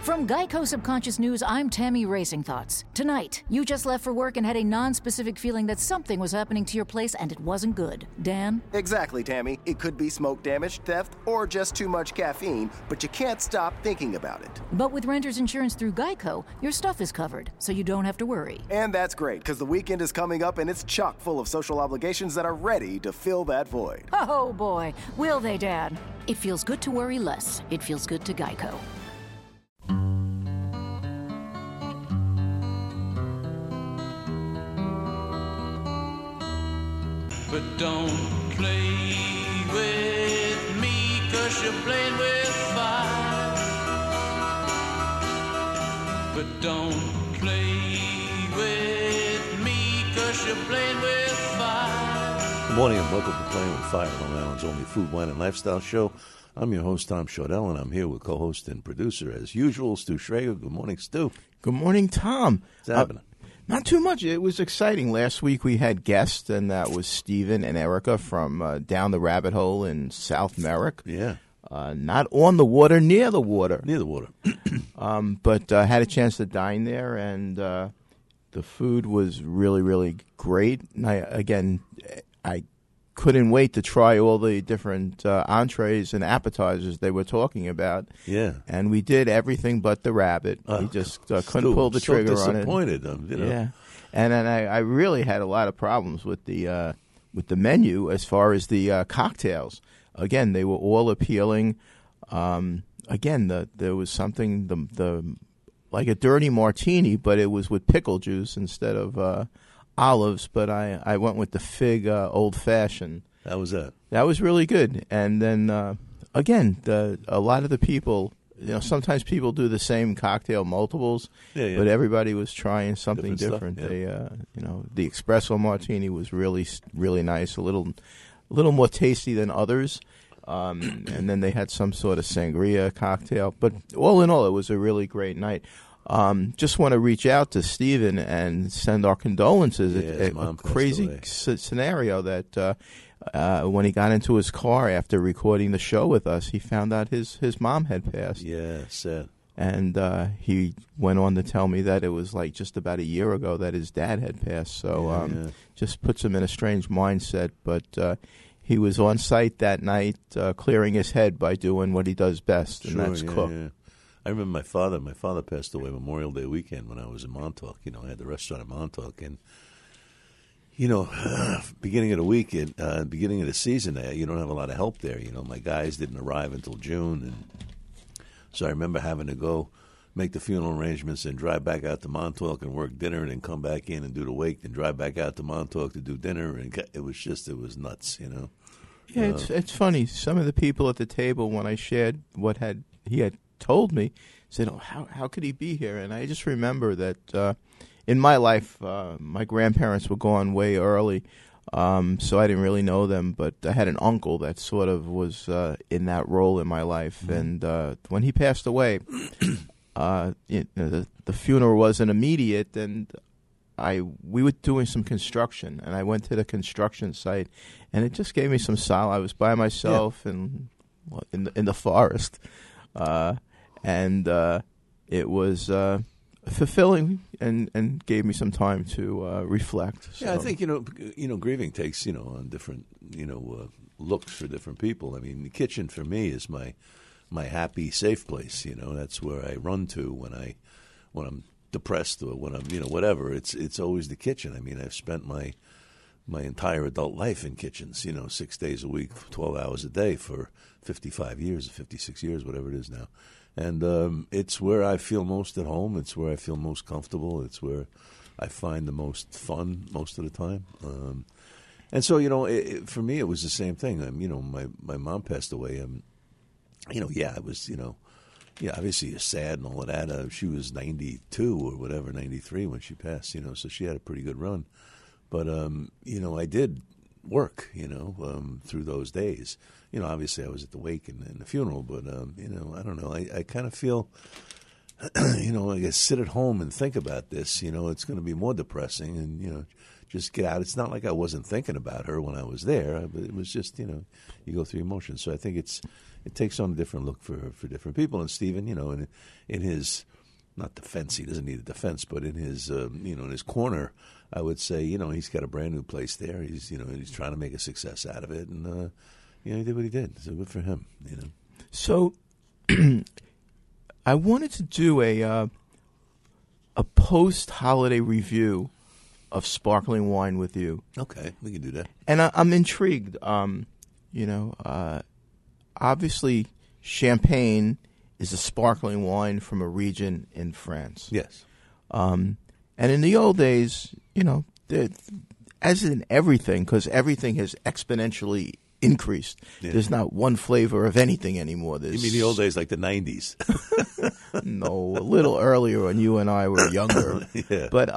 From Geico Subconscious News, I'm Tammy Racing Thoughts. Tonight, you just left for work and had a non-specific feeling that something was happening to your place and it wasn't good. Dan? Exactly, Tammy. It could be smoke damage, theft, or just too much caffeine, but you can't stop thinking about it. But with renter's insurance through Geico, your stuff is covered, so you don't have to worry. And that's great, because the weekend is coming up and it's chock full of social obligations that are ready to fill that void. Oh boy, will they, Dad? It feels good to worry less. It feels good to Geico. But don't play with me, 'cause you're playing with fire. But don't play with me, 'cause you're playing with fire. Good morning and welcome to Playing with Fire, Long Island's only food, wine, and lifestyle show. I'm your host, Tom Shordell, and I'm here with co-host and producer, as usual, Stu Schrager. Good morning, Stu. Good morning, Tom. What's happening? Not too much. It was exciting. Last week we had guests, and that was Stephen and Erica from Down the Rabbit Hole in South Merrick. Yeah. Not on the water, near the water. Near the water. But had a chance to dine there, and the food was really, really great. And I couldn't wait to try all the different entrees and appetizers they were talking about. Yeah. And we did everything but the rabbit. We just couldn't pull the trigger on it. Disappointed. Yeah. And then I really had a lot of problems with the menu as far as the cocktails. Again, they were all appealing. There was something the like a dirty martini, but it was with pickle juice instead of olives. But I went with the fig old fashioned. That was it. That was really good. And then a lot of the people. Sometimes people do the same cocktail multiples, but everybody was trying something different. Stuff, yeah. The espresso martini was really, really nice, a little more tasty than others. And then they had some sort of sangria cocktail. But all in all, it was a really great night. Just want to reach out to Stephen and send our condolences. A crazy scenario that when he got into his car after recording the show with us, he found out his mom had passed. Yeah, sad. And he went on to tell me that it was like just about a year ago that his dad had passed. So just puts him in a strange mindset. But he was on site that night clearing his head by doing what he does best, and that's cook. Yeah. I remember my father passed away Memorial Day weekend when I was in Montauk. I had the restaurant in Montauk, and beginning of the week, beginning of the season, you don't have a lot of help there. My guys didn't arrive until June, and so I remember having to go make the funeral arrangements and drive back out to Montauk and work dinner, and then come back in and do the wake, and drive back out to Montauk to do dinner, and it was nuts. Yeah, it's funny. Some of the people at the table, when I shared what he had told me, said, "Oh, how could he be here?" And I just remember that in my life, my grandparents were gone way early, so I didn't really know them. But I had an uncle that sort of was in that role in my life, and when he passed away, the funeral wasn't immediate, and we were doing some construction, and I went to the construction site, and it just gave me some solace. I was by myself in the forest. And it was fulfilling and gave me some time to reflect. So. Yeah, I think grieving takes on different looks for different people. I mean, the kitchen for me is my happy, safe place. That's where I run to when I'm depressed or when I'm whatever. It's always the kitchen. I mean, I've spent my entire adult life in kitchens. 6 days a week, 12 hours a day for 55 years or 56 years, whatever it is now. And it's where I feel most at home. It's where I feel most comfortable. It's where I find the most fun most of the time. And so, for me, it was the same thing. My mom passed away. It was, obviously you're sad and all of that. She was 92 or whatever, 93 when she passed, so she had a pretty good run. But, I did work, through those days. Obviously I was at the wake and the funeral, but, I don't know. I kind of feel, I sit at home and think about this, it's going to be more depressing and, just get out. It's not like I wasn't thinking about her when I was there, but it was just, you go through emotions. So I think it's it takes on a different look for different people. And Stephen, in his not defense, he doesn't need a defense, but in his in his corner, I would say he's got a brand new place there. He's he's trying to make a success out of it, and he did what he did. So good for him. So I wanted to do a post-holiday review of sparkling wine with you. Okay, we can do that. And I'm intrigued. Obviously, Champagne is a sparkling wine from a region in France. Yes. And in the old days, as in everything, because everything has exponentially increased. Yeah. There's not one flavor of anything anymore. You mean the old days, like the 90s? No, a little earlier when you and I were younger. Yeah. But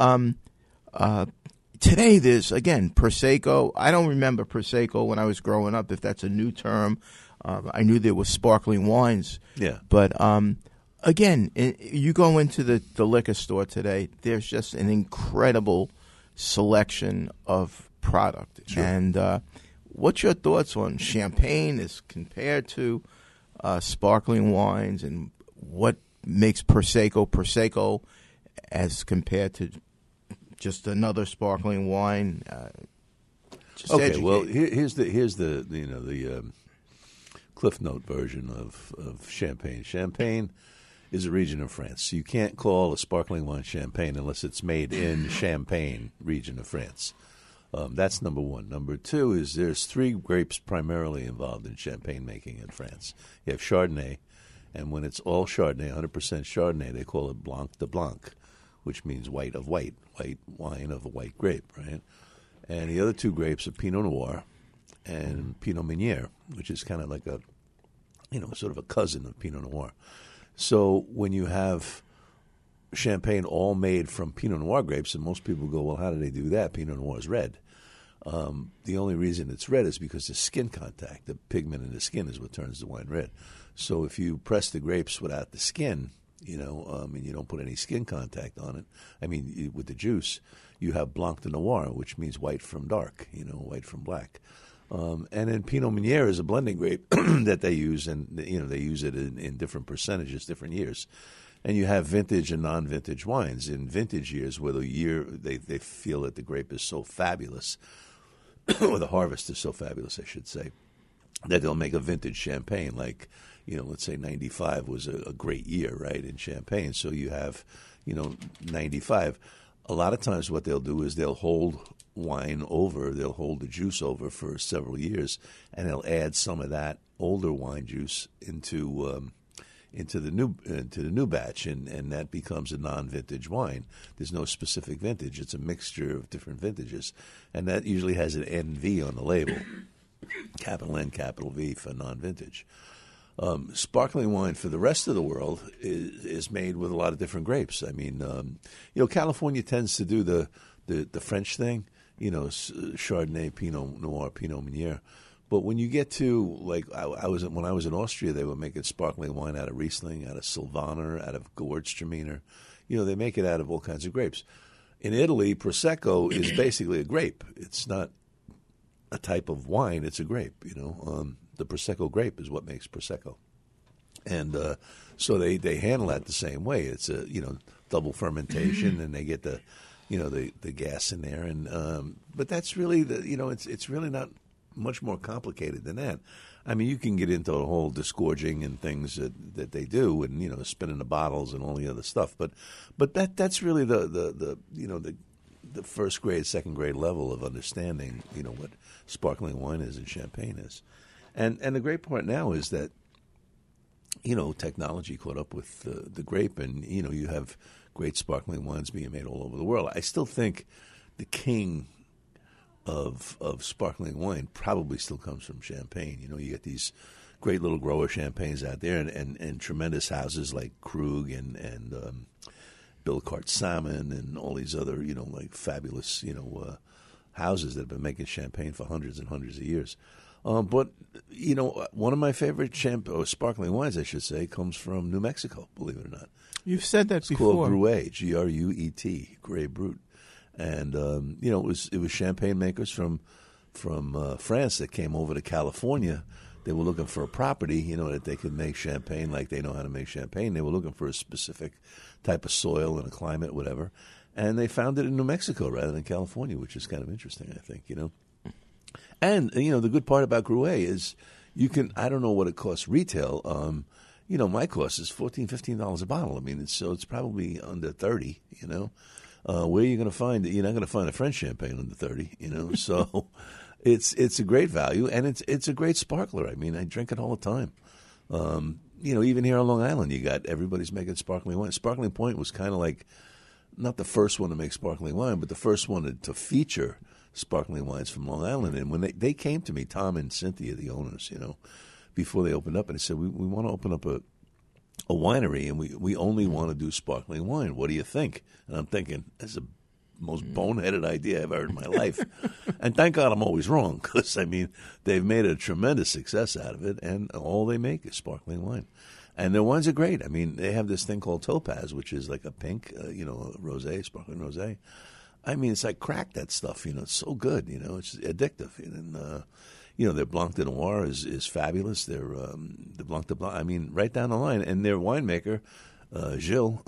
today there's, again, Prosecco. I don't remember Prosecco when I was growing up, if that's a new term. I knew there was sparkling wines. Yeah. But, again, you go into the liquor store today, there's just an incredible selection of product. Sure. And what's your thoughts on champagne as compared to sparkling wines, and what makes Prosecco as compared to just another sparkling wine? Okay, educate. well, here's the Cliff Note version of Champagne. Champagne is a region of France. So you can't call a sparkling wine Champagne unless it's made in Champagne region of France. That's number one. Number two is there's three grapes primarily involved in champagne making in France. You have Chardonnay, and when it's all Chardonnay, 100% Chardonnay, they call it Blanc de Blanc, which means white wine of a white grape, right? And the other two grapes are Pinot Noir and Pinot Meunier, which is kind of like a, sort of a cousin of Pinot Noir. So when you have champagne all made from Pinot Noir grapes, and most people go, well, how do they do that? Pinot Noir is red. The only reason it's red is because the skin contact, the pigment in the skin, is what turns the wine red. So if you press the grapes without the skin, and you don't put any skin contact on it, with the juice, you have Blanc de Noir, which means white from dark, white from black. And then Pinot Meunier is a blending grape that they use, and they use it in different percentages, different years. And you have vintage and non-vintage wines. In vintage years, where the year they feel that the grape is so fabulous, or the harvest is so fabulous, I should say, that they'll make a vintage champagne. Like, let's say 95 was a great year, right, in champagne. So you have, 95. A lot of times what they'll do is they'll hold wine over, they'll hold the juice over for several years, and they'll add some of that older wine juice into the new batch, and that becomes a non-vintage wine. There's no specific vintage; it's a mixture of different vintages, and that usually has an NV on the label, capital N, capital V for non-vintage. Sparkling wine for the rest of the world is made with a lot of different grapes. California tends to do the French thing, Chardonnay, Pinot Noir, Pinot Meunier. But when you get to, when I was in Austria, they were making sparkling wine out of Riesling, out of Sylvaner, out of Gewürztraminer. They make it out of all kinds of grapes. In Italy, Prosecco is basically a grape. It's not a type of wine; it's a grape. The Prosecco grape is what makes Prosecco, and so they handle that the same way. It's a double fermentation, and they get the gas in there, and but that's really it's really not much more complicated than that. You can get into the whole disgorging and things that they do, and spinning the bottles and all the other stuff. But that's really the first grade, second grade level of understanding what sparkling wine is and champagne is. And the great part now is that technology caught up with the grape, and you have great sparkling wines being made all over the world. I still think the king of sparkling wine probably still comes from Champagne. You get these great little grower champagnes out there, and tremendous houses like Krug and Billecart Salmon and all these other fabulous houses that have been making champagne for hundreds and hundreds of years. But one of my favorite sparkling wines, I should say, comes from New Mexico. Believe it or not, you've said that it's before. Called Gruet, Gruet, Grey Brut. And it was champagne makers from France that came over to California They were looking for a property, you know, that they could make champagne like they know how to make champagne. They were looking for a specific type of soil and a climate, whatever. And they found it in New Mexico rather than California, which is kind of interesting, I think, you know. And, you know, the good part about Gruet is you can, I don't know what it costs retail. You know, my cost is $14-15 a bottle. I mean, it's probably under 30, you know. Where are you going to find it? You're not going to find a French champagne under 30, you know. So it's a great value, and it's a great sparkler. I mean, I drink it all the time. You know, even here on Long Island, you got everybody's making sparkling wine. Sparkling Point was kind of like not the first one to make sparkling wine, but the first one to feature sparkling wines from Long Island. And when they came to me, Tom and Cynthia, the owners, you know, before they opened up, and they said, we want to open up a winery, and we only want to do sparkling wine. What do you think? And I'm thinking, that's the most boneheaded idea I've heard in my life. And thank God I'm always wrong, because, I mean, they've made a tremendous success out of it, and all they make is sparkling wine. And their wines are great. I mean, they have this thing called Topaz, which is like a pink, you know, rosé, sparkling rosé. I mean, it's like crack, that stuff, you know. It's so good, you know. It's addictive. And, you know, their Blanc de Noir is fabulous. Their the Blanc de Blanc, I mean, right down the line. And their winemaker, Gilles,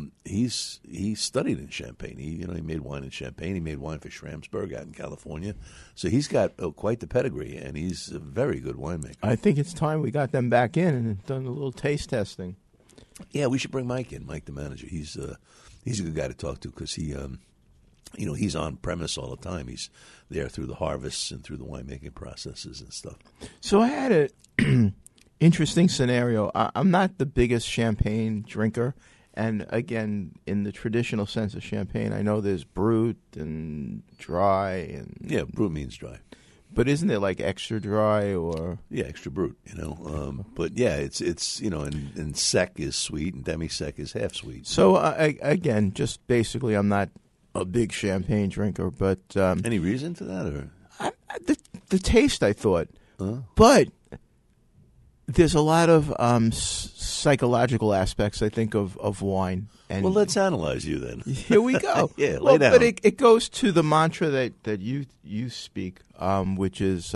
he studied in Champagne. He made wine in Champagne. He made wine for Schramsberg out in California. So he's got quite the pedigree, and he's a very good winemaker. I think it's time we got them back in and done a little taste testing. Yeah, we should bring Mike in, Mike the manager. He's a good guy to talk to, because he you know, he's on premise all the time. He's there through the harvests and through the winemaking processes and stuff. So I had an interesting scenario. I'm not the biggest champagne drinker. And again, in the traditional sense of champagne, I know there's brut and dry. Yeah, brut means dry. But isn't it like extra dry or? Yeah, extra brut, you know. But yeah, it's you know, and sec is sweet and demi-sec is half sweet. So again, just basically I'm not a big champagne drinker, but any reason to that, or the taste, I thought, but there's a lot of psychological aspects, I think, of wine. And well, let's analyze you then. Here we go. Yeah, lay down. But it goes to the mantra that you speak, which is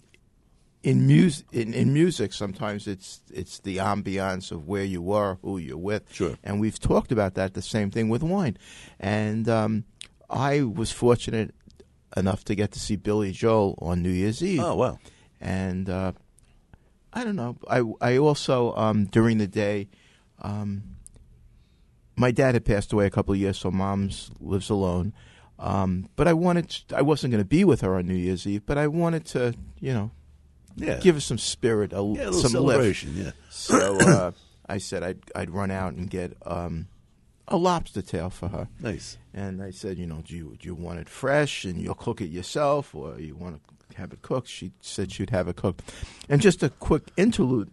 in music. Sometimes it's the ambiance of where you are, who you're with. Sure. And we've talked about that. The same thing with wine. And I was fortunate enough to get to see Billy Joel on New Year's Eve. Oh, wow. And I don't know. I also during the day. My dad had passed away a couple of years, so Mom lives alone. But I wasn't going to be with her on New Year's Eve, but I wanted to, you know, give her some spirit, a little some celebration. lift. Yeah. So I said I'd run out and get a lobster tail for her. Nice. And I said, you know, do you want it fresh and you'll cook it yourself, or you want to have it cooked? She said she'd have it cooked. And just a quick interlude.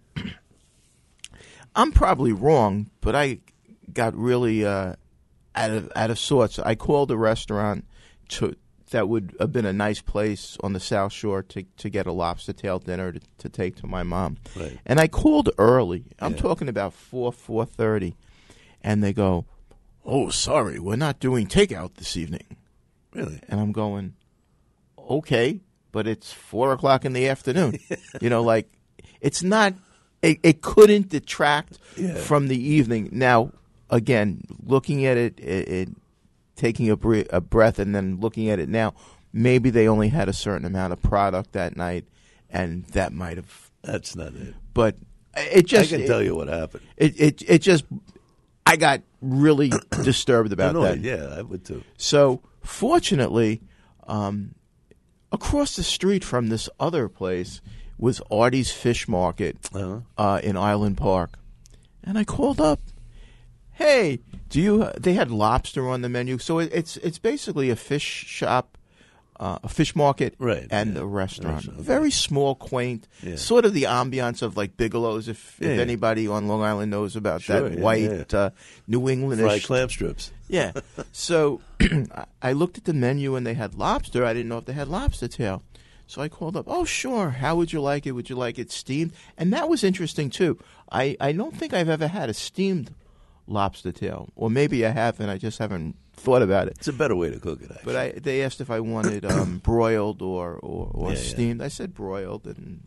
I'm probably wrong, but I got really out of sorts. I called a restaurant that would have been a nice place on the South Shore to get a lobster tail dinner to take to my mom. Right. And I called early. I'm talking about 4:30, and they go, "Oh, sorry, we're not doing takeout this evening." Really? And I'm going, "Okay, but it's 4:00 in the afternoon." You know, like it's not. It couldn't detract from the evening. Now, again, looking at it taking a breath and then looking at it now, maybe they only had a certain amount of product that night, and that might have. That's not it. But it just. I can tell you what happened. It just. I got really disturbed about that. Yeah, I would too. So, fortunately, across the street from this other place was Artie's Fish Market in Island Park. And I called up, "Hey, they had lobster on the menu." So it's basically a fish shop, a fish market, right, and a restaurant. Very small, quaint, sort of the ambiance of like Bigelow's, if anybody on Long Island knows about that white New Englandish. Fried clam strips. Yeah. So I looked at the menu and they had lobster. I didn't know if they had lobster tail. So I called up, "Oh, sure. How would you like it? Would you like it steamed?" And that was interesting, too. I don't think I've ever had a steamed lobster tail. Or maybe I have, and I just haven't thought about it. It's a better way to cook it, actually. But they asked if I wanted broiled or steamed. I said broiled, and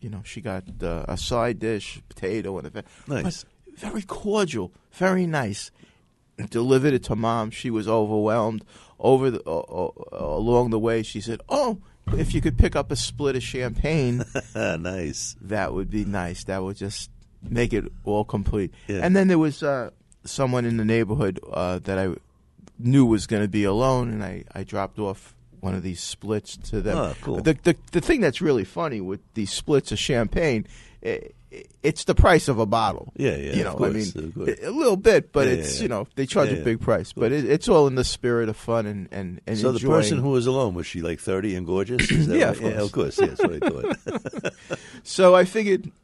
she got a side dish, potato, and Nice. but very cordial, very nice. Delivered it to Mom. She was overwhelmed. Along the way, she said, "Oh, if you could pick up a split of champagne, Nice. that would be nice. That would just make it all complete." Yeah. And then there was someone in the neighborhood that I knew was going to be alone, and I dropped off one of these splits to them. Oh, cool. The thing that's really funny with these splits of champagne, it's the price of a bottle. Yeah, yeah, of course, of course. A little bit, but Yeah, it's yeah. they charge Yeah, a yeah. big price. But it's all in the spirit of fun and So the enjoying. person who was alone, was she like 30 and gorgeous? Is that Yeah, right? of course. Yeah, of course. Yeah, that's what I thought. So I figured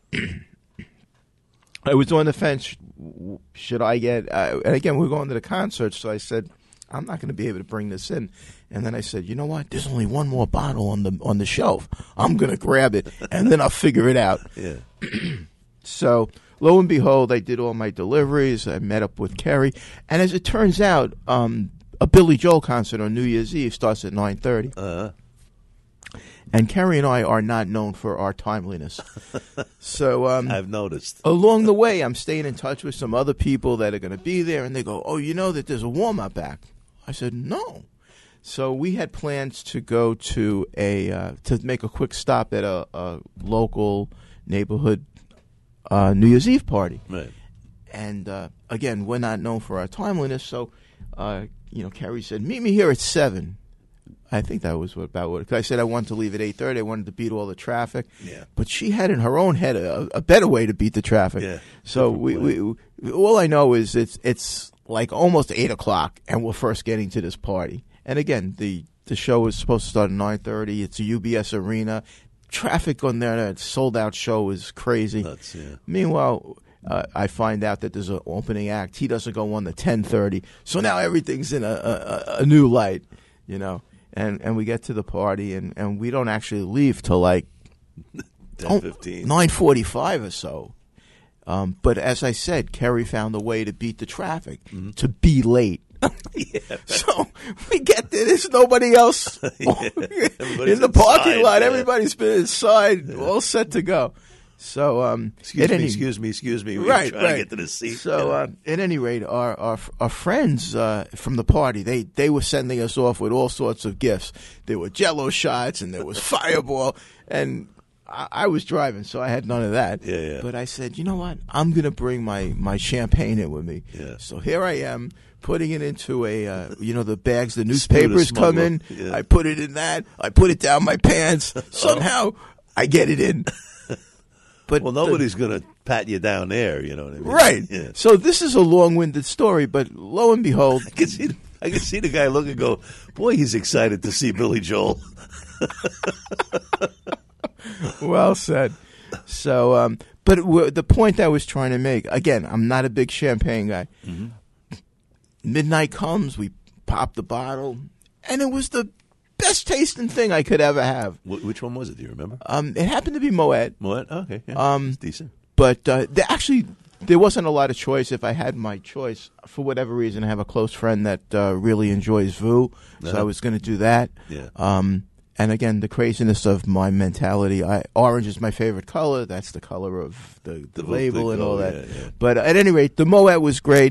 I was on the fence. Should I get? And again, we're going to the concert, so I said I'm not going to be able to bring this in. And then I said, you know what? There's only one more bottle on the shelf. I'm going to grab it, and then I'll figure it out. Yeah. So lo and behold, I did all my deliveries. I met up with Kerry, and as it turns out, a Billy Joel concert on New Year's Eve starts at 9:30. And Kerry and I are not known for our timeliness. So I've noticed. along the way, I'm staying in touch with some other people that are going to be there, and they go, "Oh, you know that there's a warm-up act?" I said, "No." So we had plans to go to to make a quick stop at a local neighborhood New Year's Eve party. Right. And again, we're not known for our timeliness, so Kerry said, "Meet me here at 7." I think that was about what. Cause I said I wanted to leave at 8:30. I wanted to beat all the traffic. Yeah. But she had in her own head a better way to beat the traffic. Yeah. So we all I know is it's like almost 8:00, and we're first getting to this party. And again, the show is supposed to start at 9:30. It's a UBS arena. Traffic on there, that sold out show is crazy. Nuts, yeah. Meanwhile, I find out that there's an opening act. He doesn't go on to 10:30. So now everything's in a new light, And we get to the party, and we don't actually leave till like 10:15. 9:45 or so. But as I said, Kerry found a way to beat the traffic, to be late. So we get there. There's nobody else in the parking inside, lot. yeah. Everybody's been inside, all set to go. So, Excuse me. We're Right, trying right. to get to the seat. So, at any rate, our friends from the party, they were sending us off with all sorts of gifts. There were Jell-O shots, and there was Fireball, and I was driving, so I had none of that. Yeah, yeah. But I said, you know what? I'm going to bring my champagne in with me. Yeah. So here I am, putting it into the bags the newspapers come smuggler. in. Yeah. I put it in that. I put it down my pants. Somehow, I get it in. But Well, nobody's going to pat you down there, you know what I mean? Right. Yeah. So this is a long-winded story, but lo and behold, I can see the guy look and go, boy, he's excited to see Billy Joel. well said. So, but the point I was trying to make, again, I'm not a big champagne guy. Mm-hmm. Midnight comes, we pop the bottle, and it was the best tasting thing I could ever have. Which one was it? Do you remember? It happened to be Moet. Moet? Okay. Yeah. It's decent. But there wasn't a lot of choice. If I had my choice, for whatever reason, I have a close friend that really enjoys VU, so I was going to do that. Yeah. And again, the craziness of my mentality, orange is my favorite color. That's the color of the label and all that. yeah. But at any rate, the Moet was great.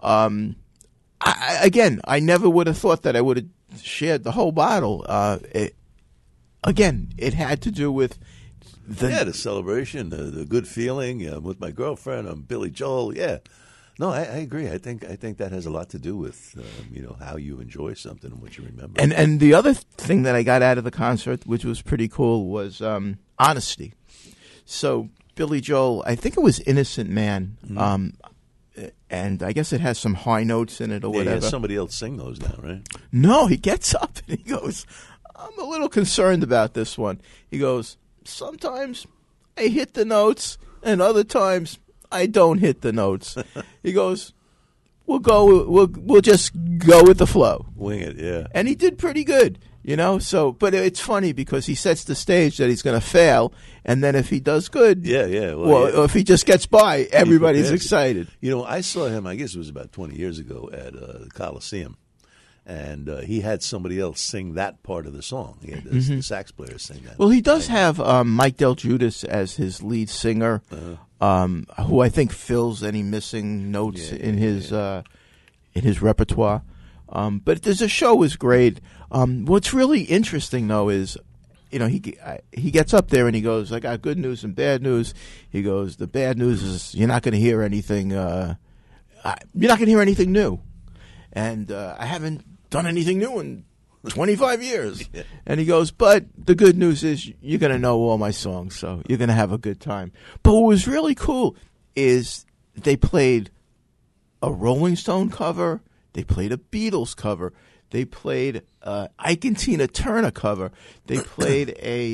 I never would have thought that I would have shared the whole bottle. It had to do with the celebration, the good feeling. I'm with my girlfriend. I'm Billy Joel. Yeah. No, I agree. I think that has a lot to do with how you enjoy something and what you remember. And the other thing that I got out of the concert, which was pretty cool, was honesty. So Billy Joel, I think it was Innocent Man, and I guess it has some high notes in it or whatever. Yeah, somebody else sing those now, right? No, he gets up and he goes, "I'm a little concerned about this one." He goes, "Sometimes I hit the notes, and other times I don't hit the notes." He goes, We'll just go with the flow. Wing it, yeah. And he did pretty good, So, but it's funny because he sets the stage that he's going to fail, and then if he does good, or if he just gets by, everybody's excited. I saw him. I guess it was about 20 years ago at the Coliseum, and he had somebody else sing that part of the song. He had the sax player sing that. Well, he does have Mike Del Giudice as his lead singer, who I think fills any missing notes in his repertoire. But the show is great. What's really interesting, though, is he gets up there and he goes, "I got good news and bad news." He goes, "The bad news is you're not going to hear anything. You're not going to hear anything new, and I haven't done anything new in 25 years." Yeah. And he goes, "But the good news is you're going to know all my songs, so you're going to have a good time." But what was really cool is they played a Rolling Stone cover. They played a Beatles cover. They played Ike and Tina Turner cover. They played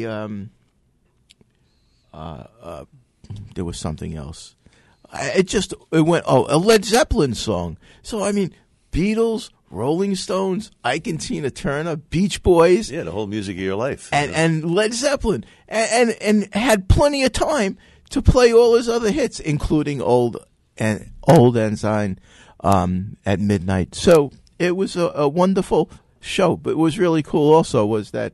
there was something else. It went a Led Zeppelin song. So I mean, Beatles, Rolling Stones, Ike and Tina Turner, Beach Boys. Yeah, the whole music of your life. And Led Zeppelin. And had plenty of time to play all his other hits, including Old Ensign at midnight. So it was a wonderful show. But what was really cool also was that,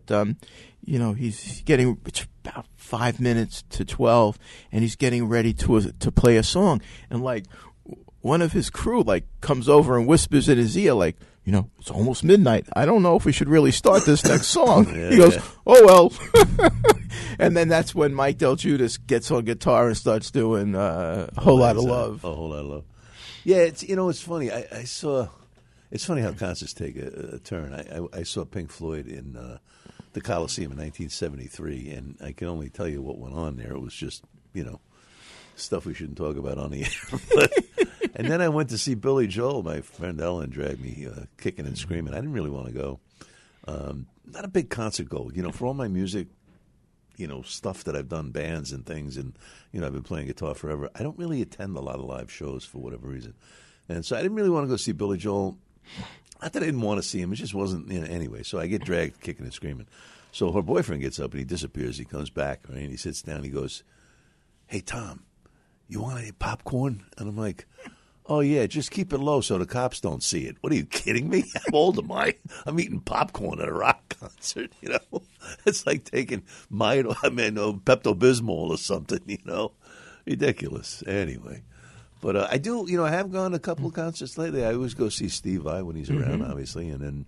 he's getting about 5 minutes to 12, and he's getting ready to play a song. And, one of his crew, comes over and whispers in his ear, it's almost midnight. I don't know if we should really start this next song. He goes, "Oh, well." And then that's when Mike Del Giudice gets on guitar and starts doing a whole lot of love. A whole lot of love. Yeah, it's funny. It's funny how concerts take a turn. I saw Pink Floyd in the Coliseum in 1973, and I can only tell you what went on there. It was just, stuff we shouldn't talk about on the air. And then I went to see Billy Joel. My friend Ellen dragged me kicking and screaming. I didn't really want to go. Not a big concert goer. For all my music, stuff that I've done, bands and things, and, I've been playing guitar forever. I don't really attend a lot of live shows for whatever reason. And so I didn't really want to go see Billy Joel. Not that I didn't want to see him. It just wasn't, anyway. So I get dragged kicking and screaming. So her boyfriend gets up and he disappears. He comes back, right, and he sits down. He goes, "Hey, Tom, you want any popcorn?" And I'm like, "Oh, yeah, just keep it low so the cops don't see it." What, are you kidding me? How old am I? I'm eating popcorn at a rock concert, It's like taking Pepto-Bismol or something, Ridiculous. Anyway. But I do, I have gone to a couple of concerts lately. I always go see Steve Vai when he's around, obviously. And then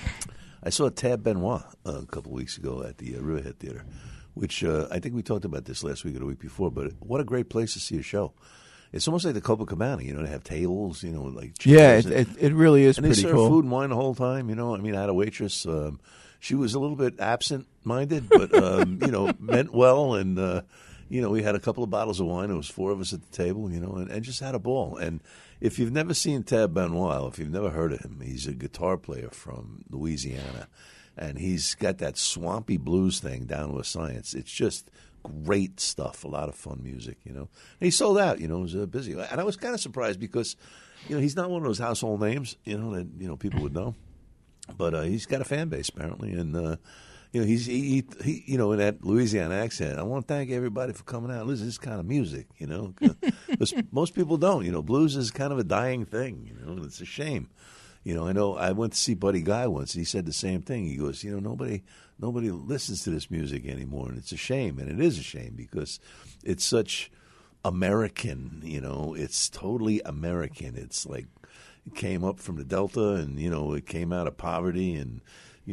I saw Tab Benoit a couple of weeks ago at the Riverhead Theater, which I think we talked about this last week or the week before. But what a great place to see a show. It's almost like the Copacabana, they have tables, like chairs. Yeah, it really is and pretty cool. And they serve food and wine the whole time, I had a waitress. She was a little bit absent-minded, but, meant well. And, we had a couple of bottles of wine. There was 4 of us at the table, and just had a ball. And if you've never seen Tab Benoit, if you've never heard of him, he's a guitar player from Louisiana. And he's got that swampy blues thing down to a science. It's just great stuff, a lot of fun music, And he sold out, it was busy. And I was kind of surprised because, he's not one of those household names, that, people would know. But he's got a fan base, apparently. And, he's in that Louisiana accent. I want to thank everybody for coming out. Listen to this kind of music, because most people don't. Blues is kind of a dying thing, and it's a shame. I know I went to see Buddy Guy once, and he said the same thing. He goes, nobody listens to this music anymore, and it's a shame. And it is a shame because it's such American, it's totally American. It's like it came up from the Delta, and, it came out of poverty, and,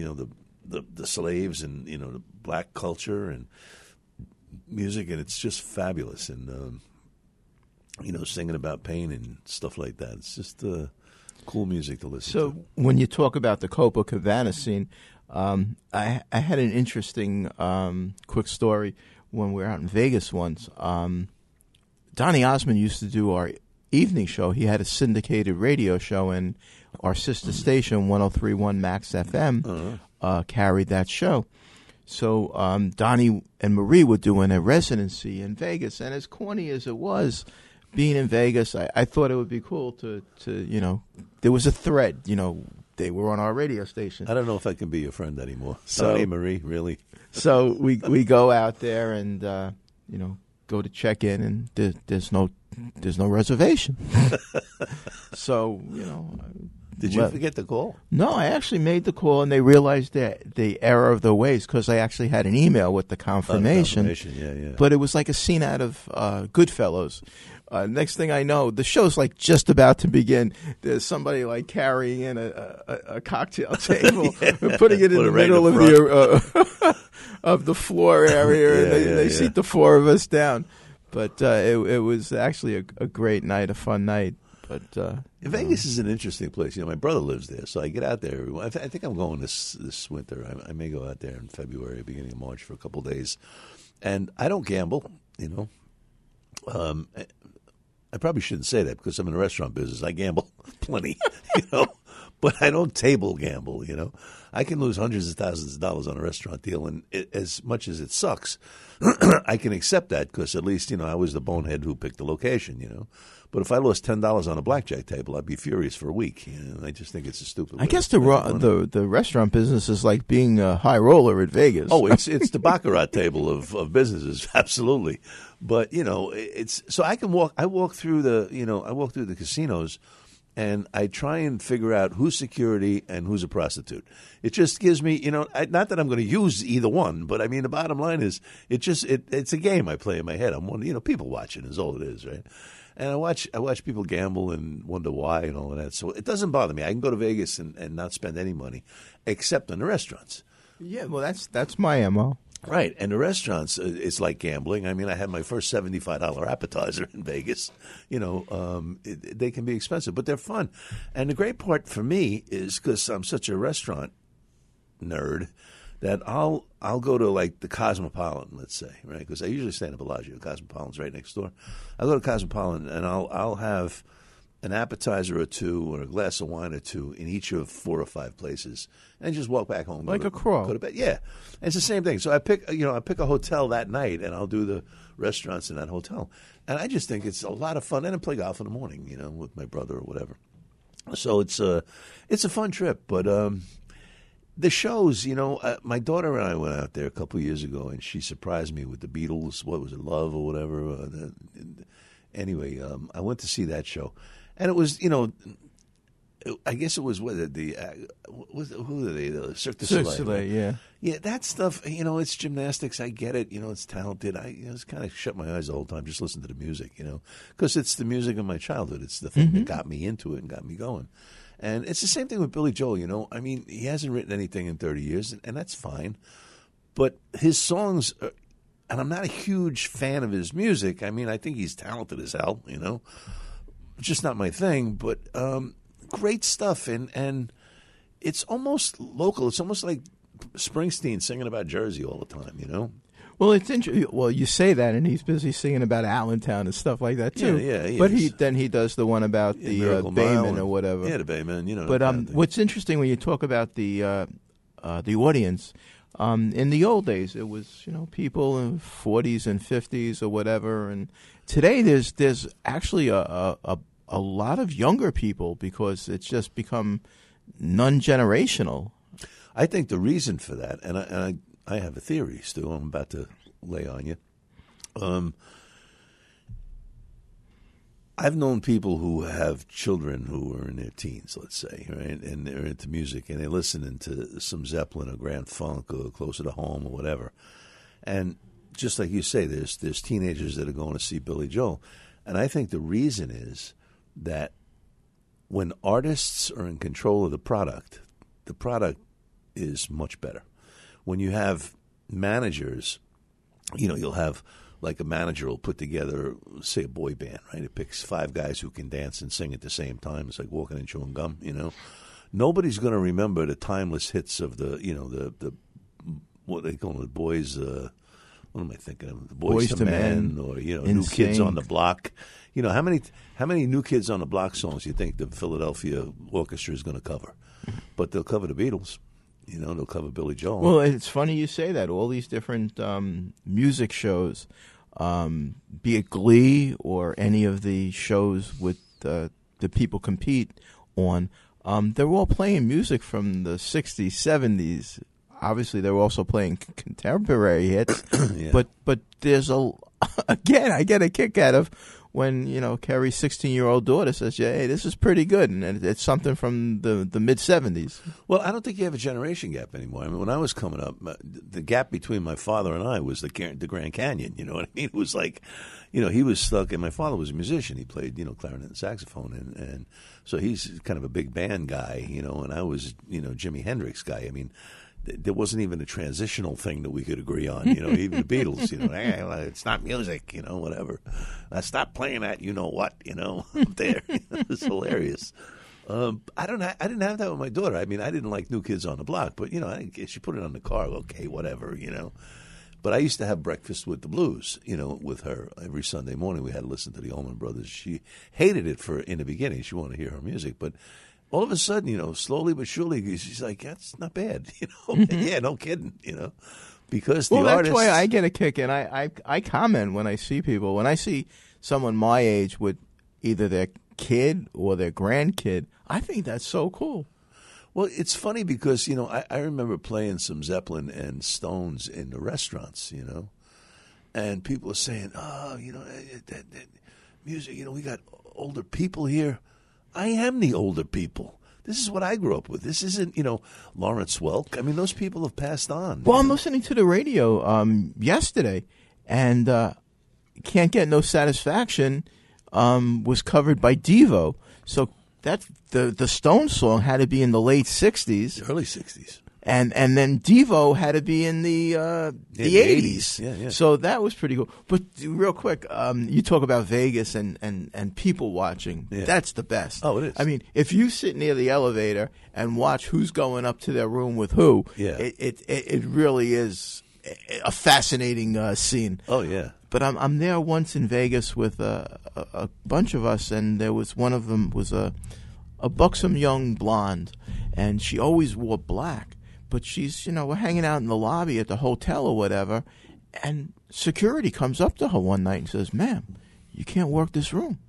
the slaves and, the black culture and music, and it's just fabulous. And, singing about pain and stuff like that. It's just cool music to listen to. So when you talk about the Copacabana scene, I had an interesting quick story when we were out in Vegas once. Donny Osmond used to do our evening show. He had a syndicated radio show, and our sister station, 103.1 Max FM, carried that show. So Donnie and Marie were doing a residency in Vegas, and as corny as it was, being in Vegas, I thought it would be cool to there was a thread, they were on our radio station. I don't know if I can be your friend anymore. Sorry, Marie, really. So we go out there and go to check in, and there's no reservation. So Did you forget the call? No, I actually made the call, and they realized that the error of their ways because I actually had an email with the confirmation. Yeah. But it was like a scene out of Goodfellas. Next thing I know, the show's like just about to begin. There's somebody like carrying in a cocktail table, putting it in the middle of the of the floor area, and they seat the four of us down. But it was actually a great night, a fun night. But Vegas is an interesting place. My brother lives there, so I get out there. I think I'm going this winter. I may go out there in February, beginning of March, for a couple of days. And I don't gamble. I probably shouldn't say that because I'm in the restaurant business. I gamble plenty, but I don't table gamble. I can lose hundreds of thousands of dollars on a restaurant deal, and as much as it sucks, I can accept that because at least I was the bonehead who picked the location. But if I lost $10 on a blackjack table, I'd be furious for a week. I just think it's a stupid. I guess the restaurant business is like being a high roller at Vegas. Oh, it's the baccarat table of businesses, absolutely. But it's so I can walk. I walk through the casinos, and I try and figure out who's security and who's a prostitute. It just gives me, not that I'm going to use either one, but I mean the bottom line is it's a game I play in my head. I'm one, people watching is all it is, right? And I watch people gamble and wonder why and all of that. So it doesn't bother me. I can go to Vegas and not spend any money, except in the restaurants. Yeah, well, that's my MO. Right, and the restaurants, it's like gambling. I mean, I had my first $75 appetizer in Vegas. They can be expensive, but they're fun. And the great part for me is because I'm such a restaurant nerd that I'll go to like the Cosmopolitan, let's say, right? Because I usually stay in the Bellagio. Cosmopolitan's right next door. I'll go to Cosmopolitan and I'll have an appetizer or two or a glass of wine or two in each of 4 or 5 places and just walk back home. Like a crow. Go to bed. Yeah. And it's the same thing. So I pick a hotel that night and I'll do the restaurants in that hotel. And I just think it's a lot of fun. And I play golf in the morning, with my brother or whatever. So it's a fun trip. But the shows, my daughter and I went out there a couple of years ago and she surprised me with the Beatles. What was it, Love or whatever? Anyway, I went to see that show. And it was, I guess it was who are they? The Cirque du Soleil. Right? Yeah. Yeah, that stuff, it's gymnastics. I get it. It's talented. I just kind of shut my eyes the whole time, just listen to the music, because it's the music of my childhood. It's the thing that got me into it and got me going. And it's the same thing with Billy Joel, I mean, he hasn't written anything in 30 years, and that's fine. But his songs, and I'm not a huge fan of his music. I mean, I think he's talented as hell, just not my thing, but great stuff. And it's almost local. It's almost like Springsteen singing about Jersey all the time, Well, it's interesting. Well, you say that, and he's busy singing about Allentown and stuff like that too. Yeah. But he does the one about the Baymen or whatever. Yeah, the Baymen. But what's interesting when you talk about the audience, in the old days, it was people in 40s and 50s or whatever, and today there's actually a lot of younger people because it's just become non-generational. I think the reason for that, and I have a theory, Stu, I'm about to lay on you. I've known people who have children who are in their teens, let's say, right, and they're into music, and they're listening to some Zeppelin or Grand Funk or Closer to Home or whatever. And just like you say, there's teenagers that are going to see Billy Joel. And I think the reason is that when artists are in control of the product is much better. When you have managers, you'll have like a manager will put together, say, a boy band, right? It picks 5 guys who can dance and sing at the same time. It's like walking and chewing gum, Nobody's going to remember the timeless hits of the what they call the boys. What am I thinking of? The Boys to Men, or New Kids on the Block. How many New Kids on the Block songs do you think the Philadelphia Orchestra is going to cover? But they'll cover the Beatles. They'll cover Billy Joel. Well, it's funny you say that. All these different music shows, be it Glee or any of the shows with the people compete on, they're all playing music from the 60s, 70s. Obviously, they're also playing contemporary hits. Yeah. But there's again, I get a kick out of when Kerry's 16-year-old daughter says, "Yeah, hey, this is pretty good," and it's something from the mid '70s. Well, I don't think you have a generation gap anymore. I mean, when I was coming up, the gap between my father and I was the Grand Canyon. You know what I mean? It was like, he was stuck, and my father was a musician. He played, clarinet and saxophone, and so he's kind of a big band guy, and I was, Jimi Hendrix guy. I mean, there wasn't even a transitional thing that we could agree on, even the Beatles, hey, well, it's not music, whatever. I stopped playing that, up there. It's hilarious. I didn't have that with my daughter. I mean, I didn't like New Kids on the Block, but, she put it on the car, okay, whatever, But I used to have breakfast with the blues, with her every Sunday morning. We had to listen to the Allman Brothers. She hated it in the beginning. She wanted to hear her music, but all of a sudden, slowly but surely, she's like, that's not bad, Yeah, no kidding, because the artists. That's why I get a kick, and I comment when I see people. When I see someone my age with either their kid or their grandkid, I think that's so cool. Well, it's funny because, I remember playing some Zeppelin and Stones in the restaurants, and people are saying, oh, that music, we got older people here. I am the older people. This is what I grew up with. This isn't, Lawrence Welk. I mean, those people have passed on. Well, I'm listening to the radio yesterday, and Can't Get No Satisfaction was covered by Devo. So that the Stones song had to be in the late 60s. Early 60s. And then Devo had to be in the 80s. Yeah. So that was pretty cool. But real quick, you talk about Vegas and people watching. Yeah. That's the best. Oh, it is. I mean, if you sit near the elevator and watch who's going up to their room with who, it really is a fascinating scene. Oh, yeah. But I'm there once in Vegas with a bunch of us, and there was one of them was a buxom young blonde, and she always wore black. But she's, we're hanging out in the lobby at the hotel or whatever, and security comes up to her one night and says, "Ma'am, you can't work this room."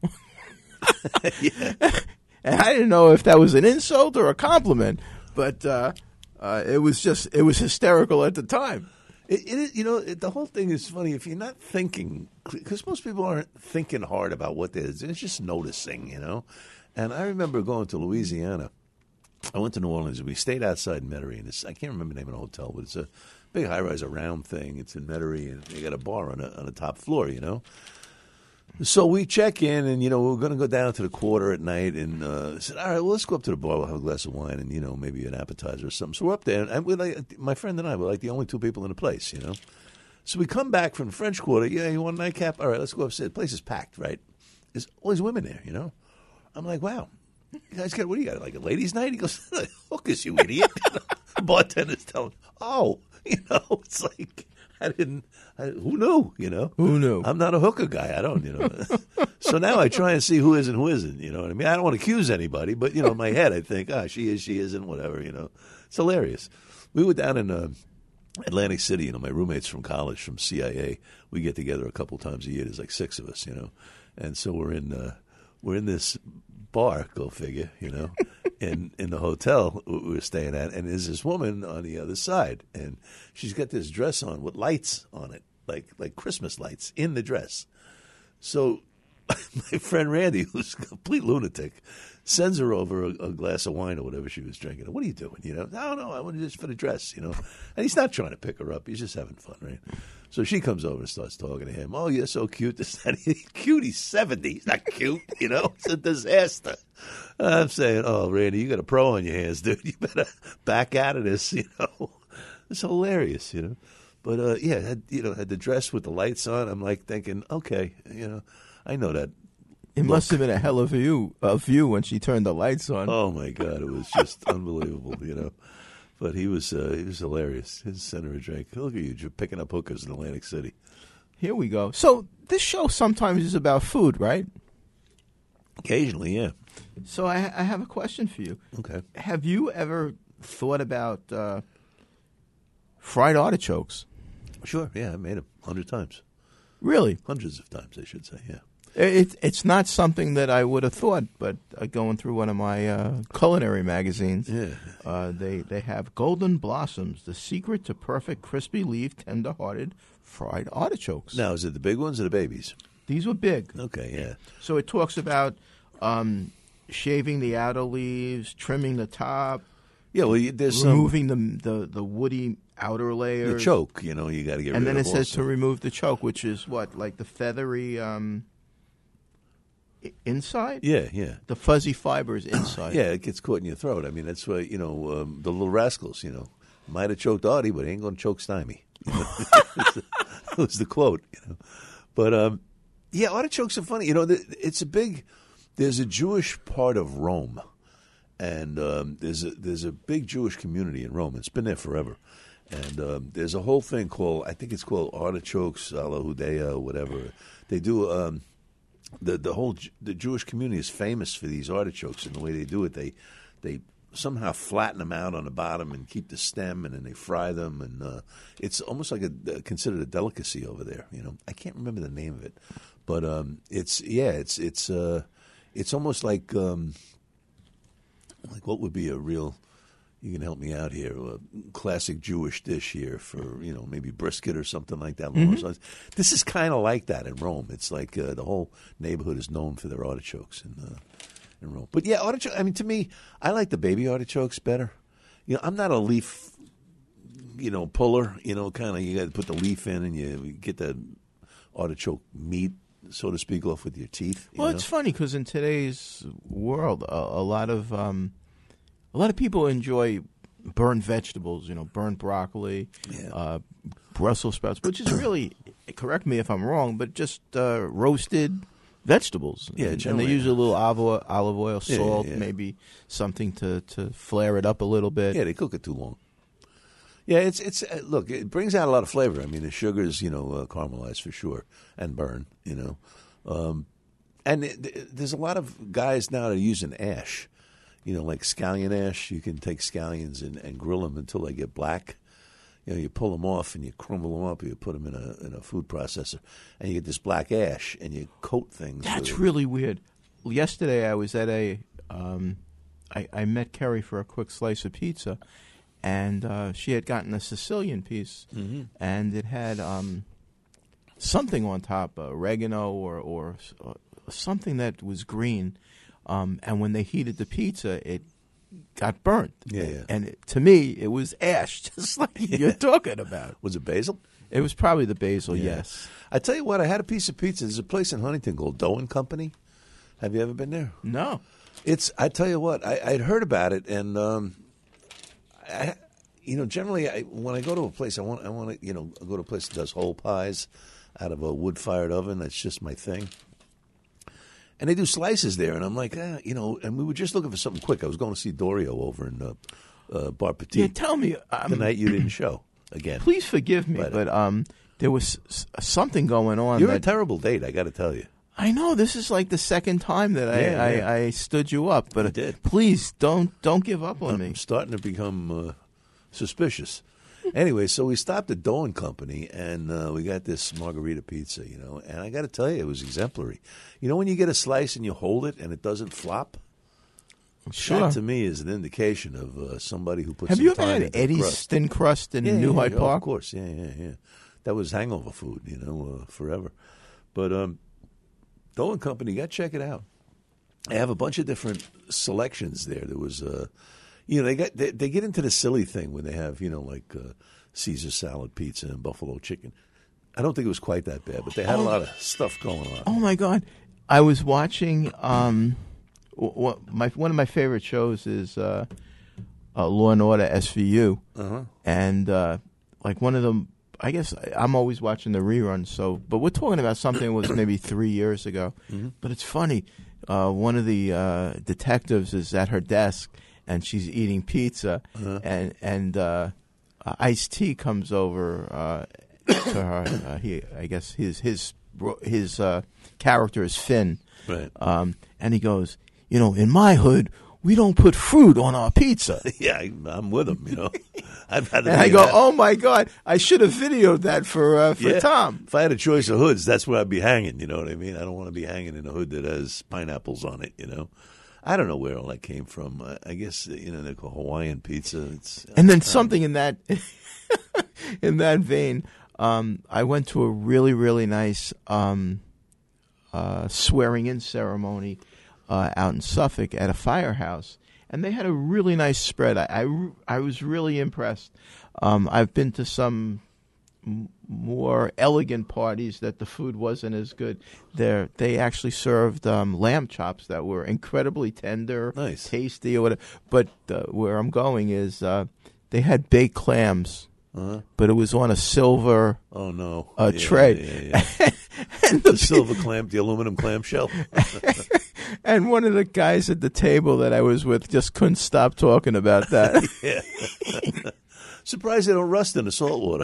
Yeah. And I didn't know if that was an insult or a compliment, but it was hysterical at the time. The whole thing is funny if you're not thinking, because most people aren't thinking hard about what they're doing. It's just noticing, And I remember going to Louisiana. I went to New Orleans, and we stayed outside Metairie. And I can't remember the name of the hotel, but it's a big high-rise, a round thing. It's in Metairie, and they got a bar on the top floor, So we check in, and, we're going to go down to the Quarter at night, and said, all right, well, let's go up to the bar. We'll have a glass of wine and, maybe an appetizer or something. So we're up there, and my friend and I were like the only two people in the place, So we come back from the French Quarter. Yeah, you want a nightcap? All right, let's go upstairs. The place is packed, right? There's always women there, I'm like, wow. You guys what do you got, like a ladies' night? He goes, hookers, you idiot. The bartender's telling, it's like, who knew, Who knew? I'm not a hooker guy. I don't, So now I try and see who is and who isn't, you know what I mean? I don't want to accuse anybody, but, in my head I think, she is, she isn't, whatever, It's hilarious. We were down in Atlantic City, my roommates from college, from CIA, we get together a couple times a year. There's like 6 of us, And so we're in this bar, go figure, in the hotel we were staying at, and there's this woman on the other side, and she's got this dress on with lights on it, like Christmas lights in the dress. So my friend Randy, who's a complete lunatic, sends her over a glass of wine or whatever she was drinking. What are you doing? No, I wanted just for the dress, And he's not trying to pick her up. He's just having fun, right? So she comes over and starts talking to him. Oh, you're so cute. Cute. He's 70. He's not cute. It's a disaster. I'm saying, oh, Randy, you got a pro on your hands, dude. You better back out of this. It's hilarious. But had the dress with the lights on. I'm like thinking, okay, I know that. It must have been a hell of a view when she turned the lights on. Oh my God, it was just unbelievable. But he was hilarious. His center of drink. Look at you, you're picking up hookers in Atlantic City. Here we go. So this show sometimes is about food, right? Occasionally, yeah. So I have a question for you. Okay. Have you ever thought about fried artichokes? Sure, yeah. I made them 100 times. Really? Hundreds of times, I should say, yeah. It's not something that I would have thought, but going through one of my culinary magazines, they have Golden Blossoms, the secret to perfect crispy leaf, tender-hearted fried artichokes. Now, is it the big ones or the babies? These were big. Okay, yeah. So it talks about shaving the outer leaves, trimming the top, Yeah, well, there's removing the woody outer layers. the choke, you got to get rid of. And then it says also. to remove the choke, which is what, like the feathery inside? Yeah. The fuzzy fibers inside. Yeah, it gets caught in your throat. I mean, that's why, the Little Rascals, might have choked Artie, but ain't going to choke Stymie. That was the quote, But, yeah, artichokes are funny. It's there's a Jewish part of Rome, and there's a big Jewish community in Rome. It's been there forever. And there's a whole thing called artichokes a la Judea or whatever. They do the Jewish community is famous for these artichokes, and the way they do it, they somehow flatten them out on the bottom and keep the stem, and then they fry them, and it's almost like considered a delicacy over there. I can't remember the name of it, but it's almost like what would be a real. You can help me out here. A classic Jewish dish here for maybe brisket or something like that. Mm-hmm. This is kind of like that in Rome. It's like the whole neighborhood is known for their artichokes in Rome. But yeah, artichoke. I mean, to me, I like the baby artichokes better. I'm not a leaf, puller. Kind of you got to put the leaf in and you get the artichoke meat, so to speak, off with your teeth. Well, it's funny because in today's world, a lot of people enjoy burnt vegetables, burnt broccoli, Brussels sprouts, which is really, correct me if I'm wrong, but just roasted vegetables. Yeah, and they use a little olive oil, salt, maybe something to flare it up a little bit. Yeah, they cook it too long. Yeah, it's look, it brings out a lot of flavor. I mean, the sugar's caramelized for sure and burn. And there's a lot of guys now that are using ash. Like scallion ash, you can take scallions and grill them until they get black. You pull them off and you crumble them up. You put them in a food processor, and you get this black ash, and you coat things. That's really weird. Yesterday, I was at I met Kerry for a quick slice of pizza, and she had gotten a Sicilian piece, mm-hmm. and it had something on top, oregano or something that was green. And when they heated the pizza, it got burnt. Yeah. And to me, it was ash, just like you're talking about. Was it basil? It was probably the basil, yes. I tell you what, I had a piece of pizza. There's a place in Huntington called Dough and Company. Have you ever been there? No. I tell you what, I'd heard about it, and generally when I go to a place, I want to go to a place that does whole pies out of a wood-fired oven. That's just my thing. And they do slices there, and I'm like, and we were just looking for something quick. I was going to see Dorio over in Bar Petit. Yeah, tell me. The night you didn't show again. Please forgive me, but there was something going on. You're a terrible date, I got to tell you. I know. This is like the second time that I stood you up. But I did. Please, don't give up on me. I'm starting to become suspicious. Anyway, so we stopped at Dough and Company, and we got this margarita pizza, and I got to tell you, it was exemplary. When you get a slice and you hold it and it doesn't flop? Sure. That, to me, is an indication of somebody who puts Have some you ever time had into Eddie's crust. Thin Crust in New Hyde Park? Of course, yeah. That was hangover food, forever. But Dough and Company, you got to check it out. They have a bunch of different selections there. There was they get into the silly thing when they have, like Caesar salad pizza and buffalo chicken. I don't think it was quite that bad, but they had a lot of stuff going on. Oh, my God. I was watching one of my favorite shows is Law and Order SVU. Uh-huh. And like one of them, I guess I'm always watching the reruns. But we're talking about something that was maybe 3 years ago. Mm-hmm. But it's funny. One of the detectives is at her desk, and she's eating pizza, uh-huh. and Ice-T comes over to her. I guess his character is Finn, right? And he goes, in my hood, we don't put fruit on our pizza. Yeah, I'm with him. I've had. And I go, oh my God, I should have videoed that for Tom. If I had a choice of hoods, that's where I'd be hanging. You know what I mean? I don't want to be hanging in a hood that has pineapples on it. I don't know where all that came from. I guess they call Hawaiian pizza. And then something in that in that vein. I went to a really, really nice swearing-in ceremony out in Suffolk at a firehouse, and they had a really nice spread. I was really impressed. I've been to some more elegant parties that the food wasn't as good. They actually served lamb chops that were incredibly tender, Nice. tasty, or whatever. But where I'm going is they had baked clams, but it was on a silver Oh no! tray. Yeah. And The silver clam, the aluminum clamshell. And one of the guys at the table that I was with just couldn't stop talking about that. Yeah. Surprised they don't rust in the salt water.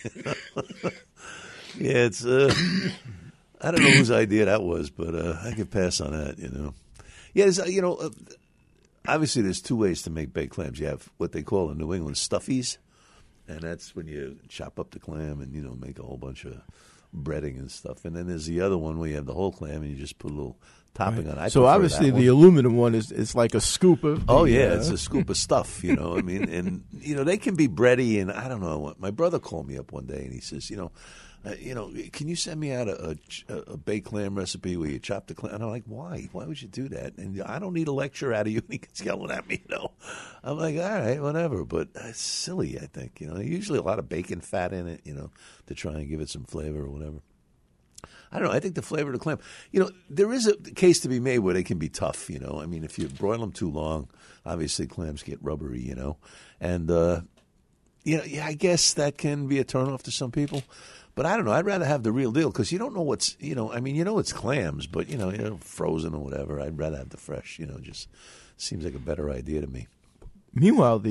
Yeah, it's. I don't know whose idea that was, but I could pass on that. Yeah, obviously there's two ways to make baked clams. You have what they call in New England stuffies, and that's when you chop up the clam and make a whole bunch of breading and stuff. And then there's the other one where you have the whole clam and you just put a little topping on it. So obviously the aluminum one is like a scoop of. It's a scoop of stuff. I mean, and they can be bready, and I don't know. My brother called me up one day and he says, can you send me out a baked clam recipe where you chop the clam? And I'm like, why? Why would you do that? And I don't need a lecture out of you. And he gets yelling at me. I'm like, all right, whatever. But it's silly, I think. Usually a lot of bacon fat in it, to try and give it some flavor or whatever. I don't know. I think the flavor of the clam, there is a case to be made where they can be tough, I mean, if you broil them too long, obviously clams get rubbery, And, I guess that can be a turnoff to some people. But I don't know. I'd rather have the real deal because you don't know what's, it's clams, but, frozen or whatever. I'd rather have the fresh, just seems like a better idea to me. Meanwhile,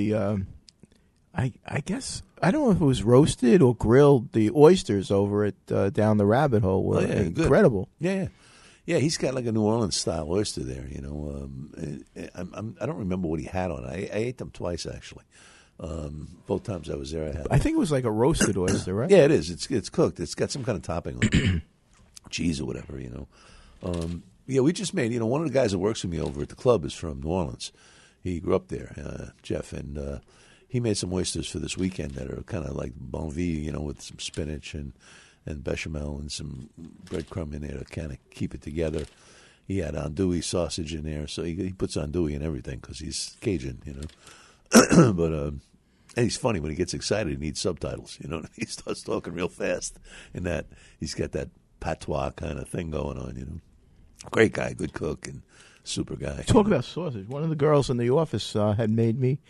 I guess, I don't know if it was roasted or grilled, the oysters over at Down the Rabbit Hole were incredible. Good. Yeah, he's got like a New Orleans style oyster there. I don't remember what he had on. I ate them twice actually. Both times I was there, I had. I think it was like a roasted oyster, right? Yeah, it is. It's cooked. It's got some kind of topping on it, cheese or whatever. We just made. One of the guys that works with me over at the club is from New Orleans. He grew up there, Jeff, and he made some oysters for this weekend that are kind of like bon vivant, with some spinach and bechamel and some breadcrumb in there to kind of keep it together. He had andouille sausage in there, so he puts andouille in everything because he's Cajun, But and he's funny when he gets excited. He needs subtitles, He starts talking real fast, and that he's got that patois kind of thing going on, Great guy, good cook, and super guy. Talk about sausage. One of the girls in the office had made me.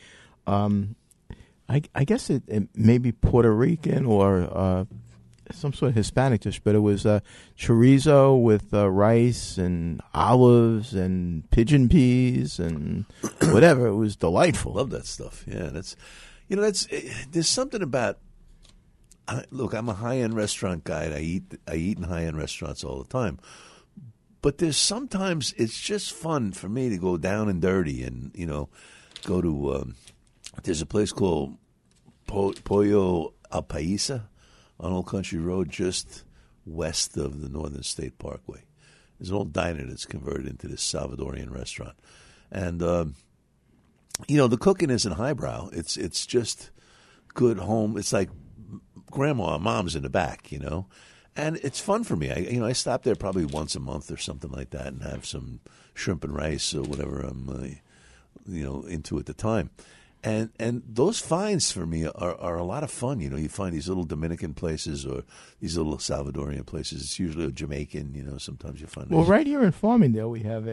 I guess it may be Puerto Rican or some sort of Hispanic dish, but it was chorizo with rice and olives and pigeon peas and whatever. It was delightful. Love that stuff. Yeah, there's something about. Look, I'm a high-end restaurant guy. And I eat in high-end restaurants all the time, but there's sometimes it's just fun for me to go down and dirty and go to. There's a place called Pollo Al Paisa on Old Country Road, just west of the Northern State Parkway. There's an old diner that's converted into this Salvadorian restaurant. And, the cooking isn't highbrow. It's just good home. It's like grandma and mom's in the back, And it's fun for me. I stop there probably once a month or something like that and have some shrimp and rice or whatever I'm, into at the time. And those finds for me are a lot of fun. You find these little Dominican places or these little Salvadorian places. It's usually a Jamaican. Sometimes you find. Well, right here in Farmingdale, we have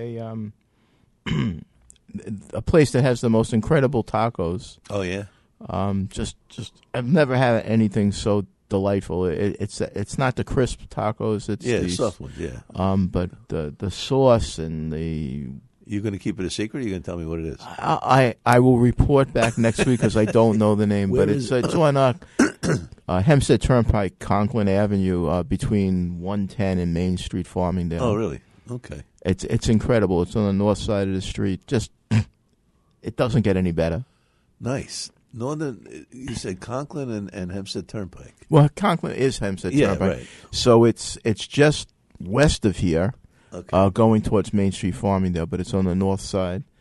a place that has the most incredible tacos. Oh yeah. Just I've never had anything so delightful. It's not the crisp tacos. It's the soft ones. Yeah. But the sauce and the. You going to keep it a secret? Or are you going to tell me what it is? I will report back next week because I don't know the name. But it's on Hempstead Turnpike, Conklin Avenue, between 110 and Main Street, Farmingdale. Oh, really? Okay. It's incredible. It's on the north side of the street. Just it doesn't get any better. Nice. Northern. You said Conklin and Hempstead Turnpike. Well, Conklin is Hempstead Turnpike. Right. So it's just west of here. Okay. Going towards Main Street, Farmingdale, but it's on the north side.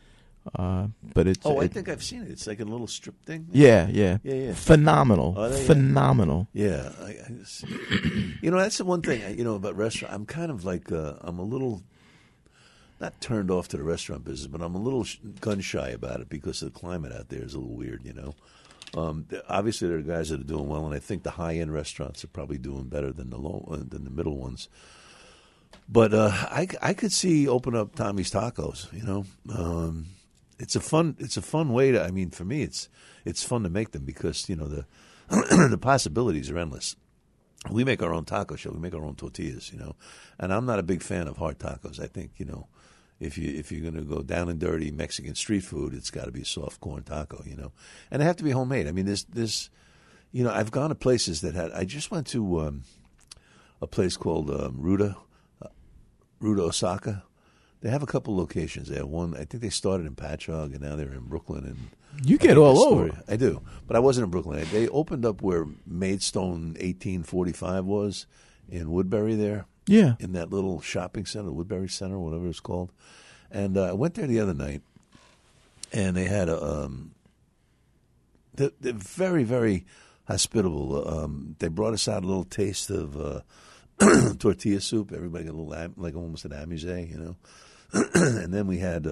But it's I think I've seen it. It's like a little strip thing. Yeah. Phenomenal. Are they? Phenomenal. Yeah. That's the one thing, about restaurant. I'm kind of like, I'm a little, not turned off to the restaurant business, but I'm a little gun shy about it because the climate out there is a little weird, Obviously, there are guys that are doing well, and I think the high-end restaurants are probably doing better than the middle ones. But I could see open up Tommy's Tacos, It's a fun way to. I mean, for me, it's fun to make them because the the possibilities are endless. We make our own taco shell. We make our own tortillas, And I'm not a big fan of hard tacos. I think if you're going to go down and dirty Mexican street food, it's got to be a soft corn taco, And they have to be homemade. I mean, this I've gone to places that had. I just went to a place called Ruta Osaka. They have a couple locations. They have one. I think they started in Patchogue, and now they're in Brooklyn. And you get all over. I do, but I wasn't in Brooklyn. They opened up where Maidstone 1845 was in Woodbury. There, in that little shopping center, Woodbury Center, whatever it's called. And I went there the other night, and they had they're very, very hospitable. They brought us out a little taste of tortilla soup. Everybody got a little like almost an amuse, And then we had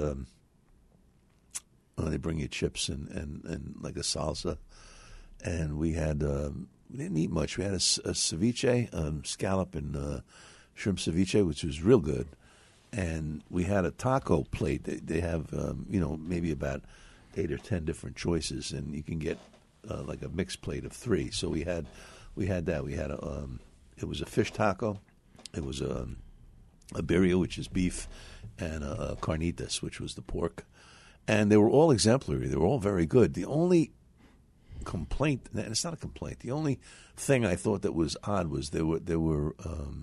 they bring you chips and like a salsa, and we had we didn't eat much. We had a ceviche, scallop and shrimp ceviche, which was real good, and we had a taco plate. They have maybe about 8 or 10 different choices, and you can get like a mixed plate of 3. So we had that. We had it was a fish taco. It was a birria, which is beef, and a carnitas, which was the pork. And they were all exemplary. They were all very good. The only complaint, and it's not a complaint, the only thing I thought that was odd was they don't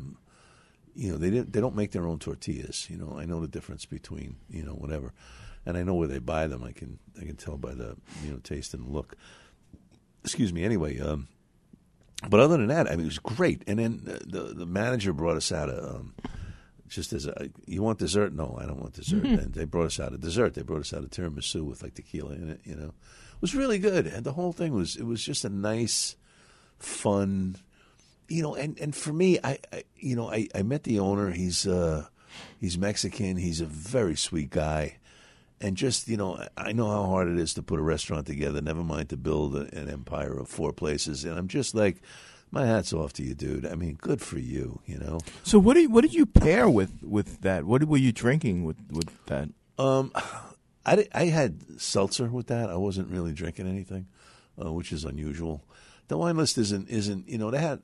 make their own tortillas. I know the difference between, whatever. And I know where they buy them. I can tell by the, taste and look. Excuse me. Anyway, but other than that, I mean, it was great. And then the manager brought us out just as you want dessert? No, I don't want dessert. And they brought us out a dessert. They brought us out a tiramisu with like tequila in it. It was really good. And the whole thing was just a nice, fun, And for me, I met the owner. He's Mexican. He's a very sweet guy. And just, I know how hard it is to put a restaurant together, never mind to build an empire of 4 places. And I'm just like, my hat's off to you, dude. I mean, good for you, So what did you pair with that? What were you drinking with that? I had seltzer with that. I wasn't really drinking anything, which is unusual. The wine list isn't they had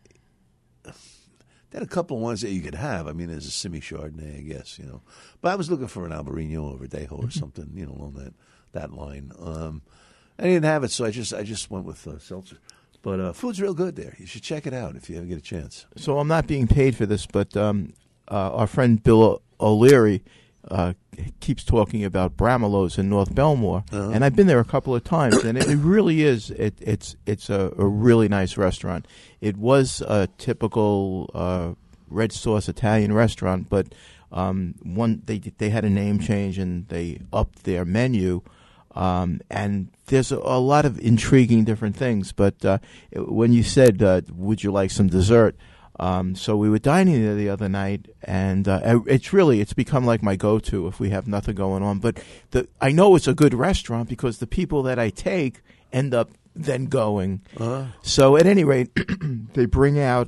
a couple of ones that you could have. I mean, there's a Simi Chardonnay, I guess, But I was looking for an Albarino or Verdejo or something, along that line. I didn't have it, so I just went with seltzer. But food's real good there. You should check it out if you ever get a chance. So I'm not being paid for this, but our friend Bill O'Leary keeps talking about Bramelo's in North Belmore, and I've been there a couple of times, and it really is. It's a really nice restaurant. It was a typical red sauce Italian restaurant, but they had a name change and they upped their menu. And there's a lot of intriguing different things. But when you said, would you like some dessert? So we were dining there the other night, and it's become like my go-to if we have nothing going on. But I know it's a good restaurant because the people that I take end up then going. So at any rate, they bring out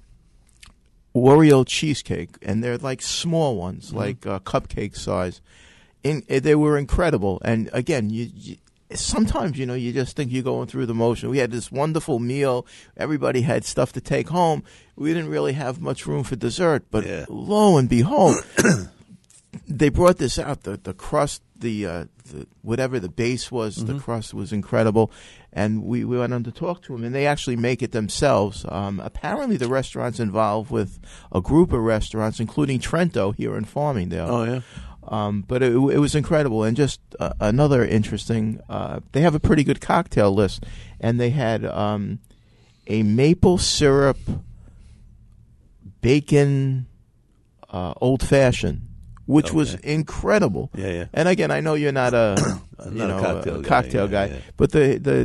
Oreo cheesecake, and they're like small ones, like cupcake size. They were incredible, and again, you sometimes you just think you're going through the motion. We had this wonderful meal; everybody had stuff to take home. We didn't really have much room for dessert, but lo and behold, they brought this out. The crust, the whatever the base was, the crust was incredible, and we went on to talk to them, and they actually make it themselves. Apparently, the restaurant's involved with a group of restaurants, including Trento here in Farmingdale. Oh yeah. But it was incredible, and just another interesting. They have a pretty good cocktail list, and they had a maple syrup bacon old fashioned, which was incredible. Yeah. And again, I know you're not a a cocktail guy, yeah. but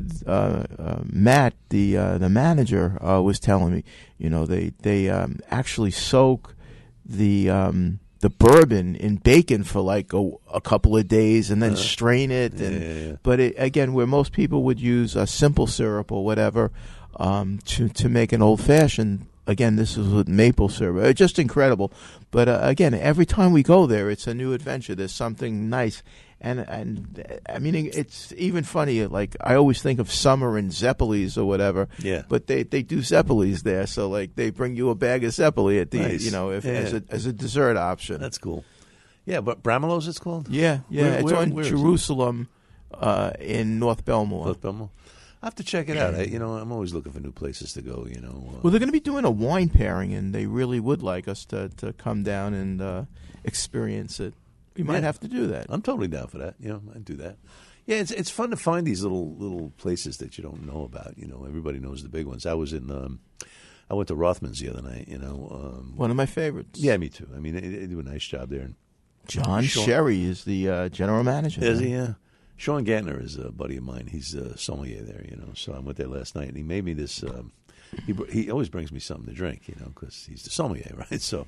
Matt, the manager, was telling me, they actually soak the bourbon in bacon for like a couple of days and then strain it. But again, where most people would use a simple syrup or whatever to make an old fashioned. Again, this is with maple syrup. Just incredible. But again, every time we go there, it's a new adventure. There's something nice. And I mean, it's even funny. Like, I always think of summer and Zeppelis or whatever. Yeah. But they do Zeppelis there. So, like, they bring you a bag of Zeppeli at the, nice. as a dessert option. That's cool. Yeah, but Bramelos it's called? Yeah. It's on where is it? Jerusalem in North Belmore. North Belmore? I have to check it out. I'm always looking for new places to go, Well, they're going to be doing a wine pairing, and they really would like us to come down and experience it. We might have to do that. I'm totally down for that. I'd do that. Yeah, it's fun to find these little places that you don't know about. Everybody knows the big ones. I was I went to Rothman's the other night. One of my favorites. Yeah, me too. I mean, they do a nice job there. John Sherry is the general manager. Is he? Yeah. Sean Gantner is a buddy of mine. He's a sommelier there, So I went there last night, and he made me this. He always brings me something to drink, because he's the sommelier, right? So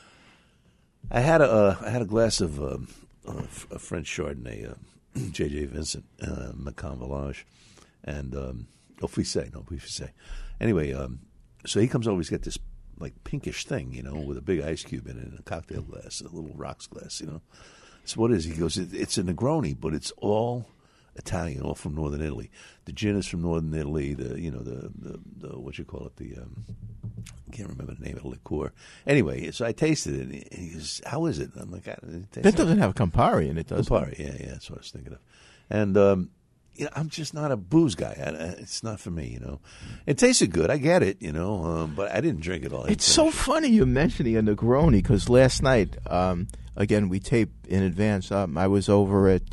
I had a glass of a French Chardonnay, J.J. Vincent, Macon Village, and Officé. Anyway, so he comes over. He's got this like pinkish thing, with a big ice cube in it, and a cocktail glass, a little rocks glass, So what is it? He goes, it's a Negroni, but it's all Italian, all from northern Italy. The gin is from northern Italy. The what you call it? I can't remember the name of the liqueur. Anyway, so I tasted it, and he goes, "How is it?" I'm like, "That doesn't have Campari in it, does it?" Campari, yeah, that's what I was thinking of. And I'm just not a booze guy. It's not for me, It tasted good. I get it, but I didn't drink it all. It's so funny you mentioning a Negroni, because last night. Again, we tape in advance. I was over at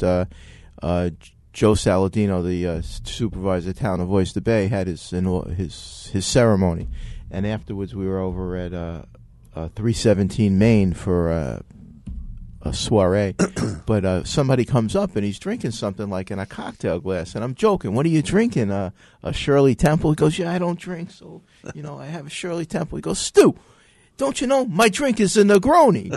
Joe Saladino, the supervisor of Town of Oyster Bay, had his ceremony, and afterwards we were over at 317 Main for a soiree. But somebody comes up and he's drinking something like in a cocktail glass, and I'm joking. "What are you drinking? A Shirley Temple?" He goes, "Yeah, I don't drink, so I have a Shirley Temple." He goes, "Stu, don't you know my drink is a Negroni?"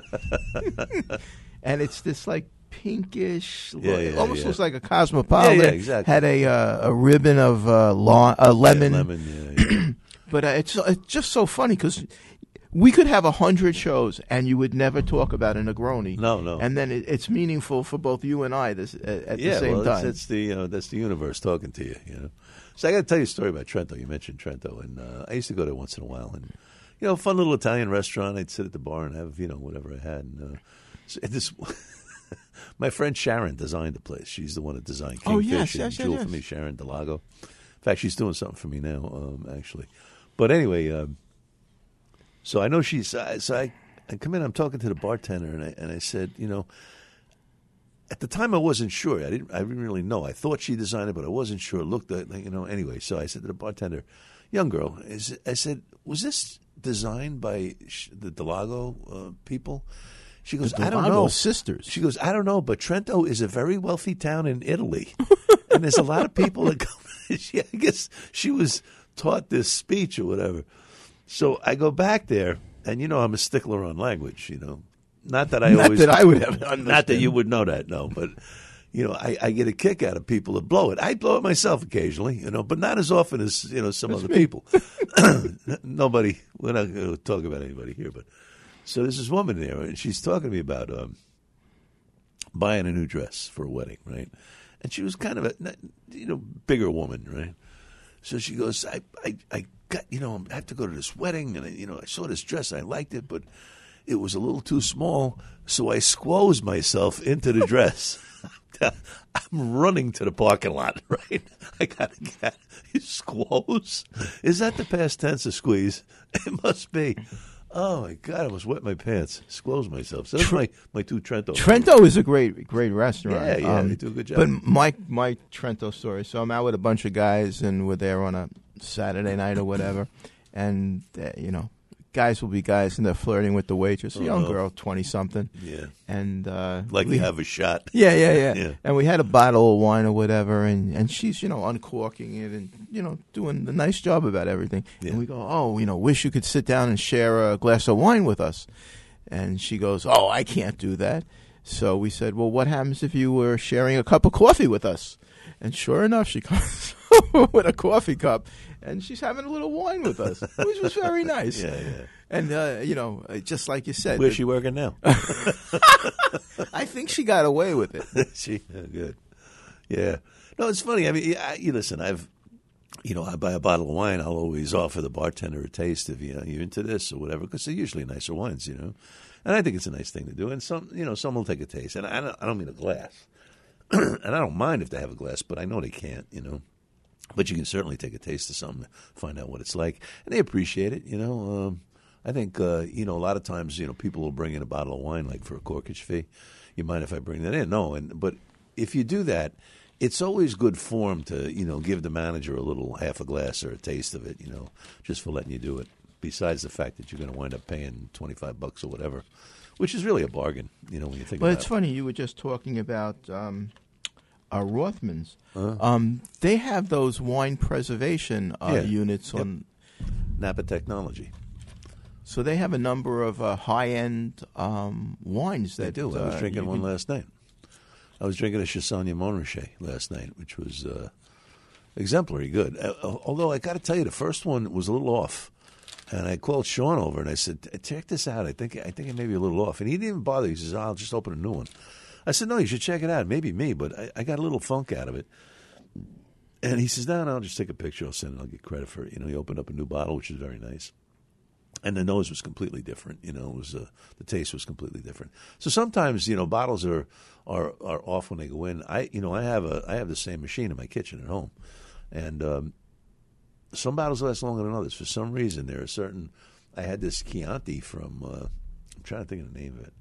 And it's this like pinkish, almost looks like a Cosmopolitan. Yeah, exactly. Had a ribbon of lemon. Yeah, lemon, But it's just so funny because we could have 100 shows and you would never talk about a Negroni. No. And then it's meaningful for both you and I at the same time. That's the universe talking to you. So I got to tell you a story about Trento. You mentioned Trento, and I used to go there once in a while, and fun little Italian restaurant. I'd sit at the bar and have whatever I had. And, this my friend Sharon designed the place. She's the one that designed Kingfish and Jewel for me, Sharon Delago. In fact, she's doing something for me now, actually. But anyway, so I know she's. So I come in. I'm talking to the bartender, and I said, at the time I wasn't sure. I didn't really know. I thought she designed it, but I wasn't sure. It looked like, Anyway, so I said to the bartender, young girl, I said, was this designed by the Delago people? She goes, I don't know. Sisters. She goes, I don't know, but Trento is a very wealthy town in Italy, and there's a lot of people that come. I guess she was taught this speech or whatever. So I go back there, and I'm a stickler on language. Not that I would have understood. Not that you would know that, no, but. I get a kick out of people that blow it. I blow it myself occasionally, but not as often as some other people. Nobody. We're not going to talk about anybody here, but so there's this woman there, and she's talking to me about buying a new dress for a wedding, right? And she was kind of a bigger woman, right? So she goes, I got I have to go to this wedding, and I saw this dress, and I liked it, but it was a little too small, so I squoze myself into the dress. I'm running to the parking lot, right? I got to get squoze. Is that the past tense of squeeze? It must be. Oh, my God, I almost wet my pants. Squoze myself. So that's my two Trento. Trento is a great restaurant. Yeah, they do a good job. But my Trento story, so I'm out with a bunch of guys, and we're there on a Saturday night or whatever, and, guys will be guys, and they're flirting with the waitress, a young Uh-oh. girl, 20-something. Yeah. And Like we you have a shot. Yeah. Yeah. And we had a bottle of wine or whatever, and she's, uncorking it and, doing a nice job about everything. Yeah. And we go, wish you could sit down and share a glass of wine with us. And she goes, oh, I can't do that. So we said, well, what happens if you were sharing a cup of coffee with us? And sure enough, she comes with a coffee cup, and she's having a little wine with us, which was very nice. Yeah. And, just like you said. Where's she working now? I think she got away with it. Good. Yeah. No, it's funny. I mean, you listen, I buy a bottle of wine, I'll always offer the bartender a taste if, you're into this or whatever, because they're usually nicer wines, And I think it's a nice thing to do. And some will take a taste. And I don't mean a glass. And I don't mind if they have a glass, but I know they can't, But you can certainly take a taste of something, find out what it's like. And they appreciate it, I think, a lot of times, people will bring in a bottle of wine, like for a corkage fee. You mind if I bring that in? No. But if you do that, it's always good form to, give the manager a little half a glass or a taste of it, just for letting you do it. Besides the fact that you're going to wind up paying $25 or whatever, which is really a bargain, when you think about it. Well, it's funny. You were just talking about Rothmans. Uh-huh. They have those wine preservation units on Napa Technology. So they have a number of high-end wines that They do. I was drinking one last night. I was drinking a Chassagne Montrachet last night, which was exemplary good. Although I got to tell you, the first one was a little off. And I called Sean over and I said, check this out. I think it may be a little off. And he didn't even bother. He says, I'll just open a new one. I said, no, you should check it out. Maybe me, but I got a little funk out of it. And he says, no, I'll just take a picture. I'll send it. I'll get credit for it. He opened up a new bottle, which is very nice. And the nose was completely different. It was the taste was completely different. So sometimes, bottles are off when they go in. I have the same machine in my kitchen at home. And some bottles last longer than others. For some reason, there are certain. I had this Chianti from. I'm trying to think of the name of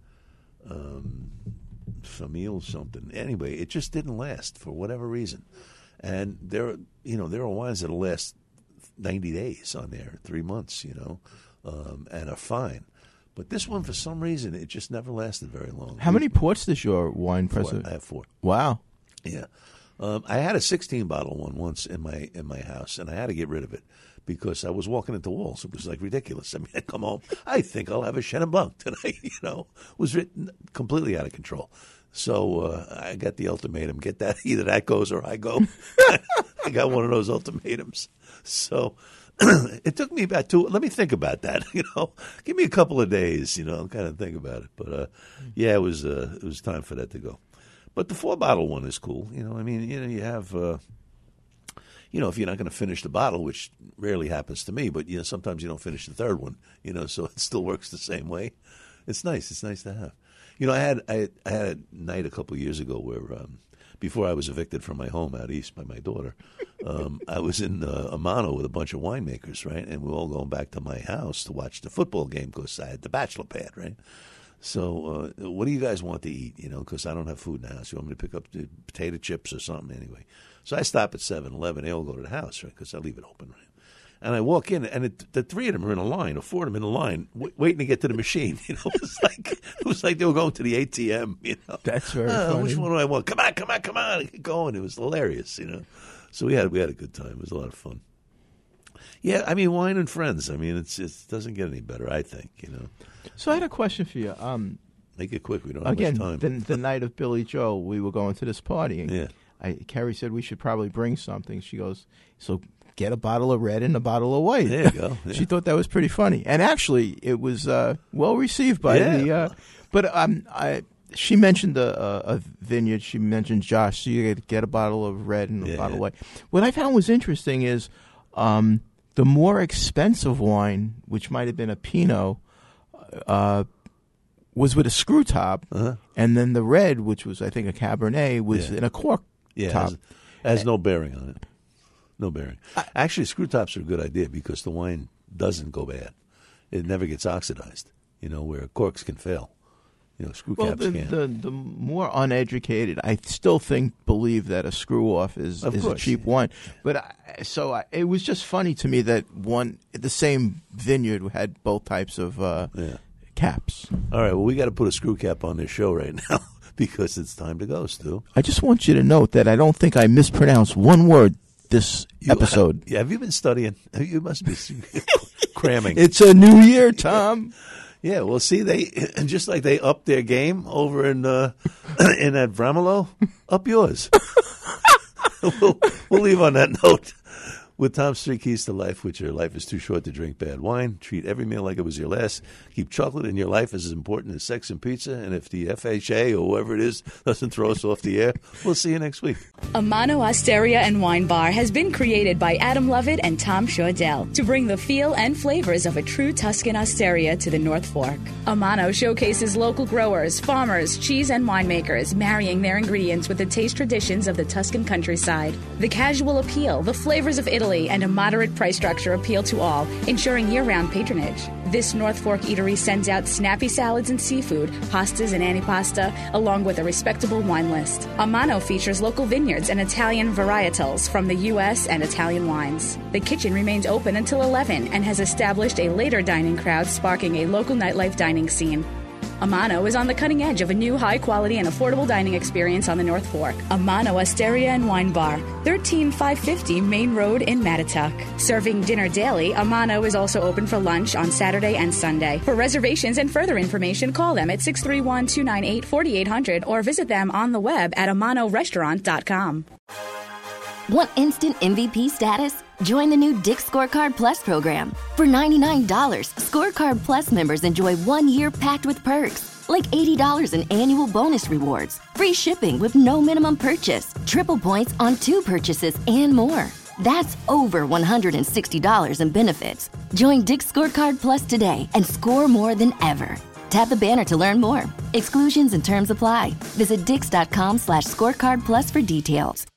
it. Famille something. Anyway, it just didn't last for whatever reason. And there are wines that'll last 90 days on there, 3 months, and are fine. But this one, for some reason, it just never lasted very long. How many ports does your wine presser? I have 4. Wow. Yeah. I had a 16-bottle one once in my house, and I had to get rid of it because I was walking into walls. It was like ridiculous. I mean, I come home, I think I'll have a Chenin Blanc tonight. Was written completely out of control. So I got the ultimatum: get that, either that goes or I go. I got one of those ultimatums. So it took me about 2. Let me think about that. Give me a couple of days. Kind of think about it. But it was time for that to go. But the 4-bottle one is cool. You have, if you're not going to finish the bottle, which rarely happens to me, but, sometimes you don't finish the 3rd one, so it still works the same way. It's nice. It's nice to have. I had a night a couple of years ago where, before I was evicted from my home out east by my daughter, I was in Amano with a bunch of winemakers, right? And we were all going back to my house to watch the football game because I had the bachelor pad, right? So what do you guys want to eat, because I don't have food in the house. You want me to pick up the potato chips or something anyway? So I stop at 7-Eleven. They all go to the house, right, because I leave it open, right? And I walk in, and the 3 of them are in a line, or 4 of them in a line, waiting to get to the machine. It was like they were going to the ATM, That's very funny. Which one do I want? Come on, get going. It was hilarious, So we had a good time. It was a lot of fun. Yeah, I mean, wine and friends. I mean, it doesn't get any better, I think, So I had a question for you. Make it quick. We don't have much time. Again, the night of Billy Joel, we were going to this party. And Yeah. Carrie said we should probably bring something. She goes, so get a bottle of red and a bottle of white. There you go. Yeah. She thought that was pretty funny. And actually, it was well received by the... But she mentioned a vineyard. She mentioned Josh. So you get a bottle of red and a bottle of white. What I found was interesting is the more expensive wine, which might have been a Pinot, was with a screw top, and then the red, which was, I think, a Cabernet, was in a cork top. Has no bearing on it. No bearing. Actually, screw tops are a good idea because the wine doesn't go bad. It never gets oxidized, where corks can fail. Screw Well, caps can't. the more uneducated, I still believe that a screw off is a cheap wine. But it was just funny to me that the same vineyard had both types of caps. All right, well, we got to put a screw cap on this show right now because it's time to go, Stu. I just want you to note that I don't think I mispronounced one word this episode. Have you been studying? You must be cramming. It's a new year, Tom. Yeah, well, see, just like they upped their game over in that Bramolo, up yours. We'll leave on that note. With Tom's 3 keys to life, which your life is too short to drink bad wine. Treat every meal like it was your last. Keep chocolate in your life as important as sex and pizza. And if the FHA or whoever it is doesn't throw us off the air, we'll see you next week. Amano Osteria and Wine Bar has been created by Adam Lovett and Tom Shaudell to bring the feel and flavors of a true Tuscan osteria to the North Fork. Amano showcases local growers, farmers, cheese and winemakers, marrying their ingredients with the taste traditions of the Tuscan countryside. The casual appeal, the flavors of Italy, and a moderate price structure appeal to all, ensuring year-round patronage. This North Fork eatery sends out snappy salads and seafood, pastas and antipasta, along with a respectable wine list. Amano features local vineyards and Italian varietals from the U.S. and Italian wines. The kitchen remains open until 11 and has established a later dining crowd, sparking a local nightlife dining scene. Amano is on the cutting edge of a new high-quality and affordable dining experience on the North Fork. Amano Osteria and Wine Bar, 13550 Main Road in Mattituck. Serving dinner daily, Amano is also open for lunch on Saturday and Sunday. For reservations and further information, call them at 631-298-4800 or visit them on the web at amanorestaurant.com. Want instant MVP status? Join the new Dick's Scorecard Plus program. For $99, Scorecard Plus members enjoy 1 year packed with perks, like $80 in annual bonus rewards, free shipping with no minimum purchase, triple points on 2 purchases, and more. That's over $160 in benefits. Join Dick's Scorecard Plus today and score more than ever. Tap the banner to learn more. Exclusions and terms apply. Visit dix.com/scorecardplus for details.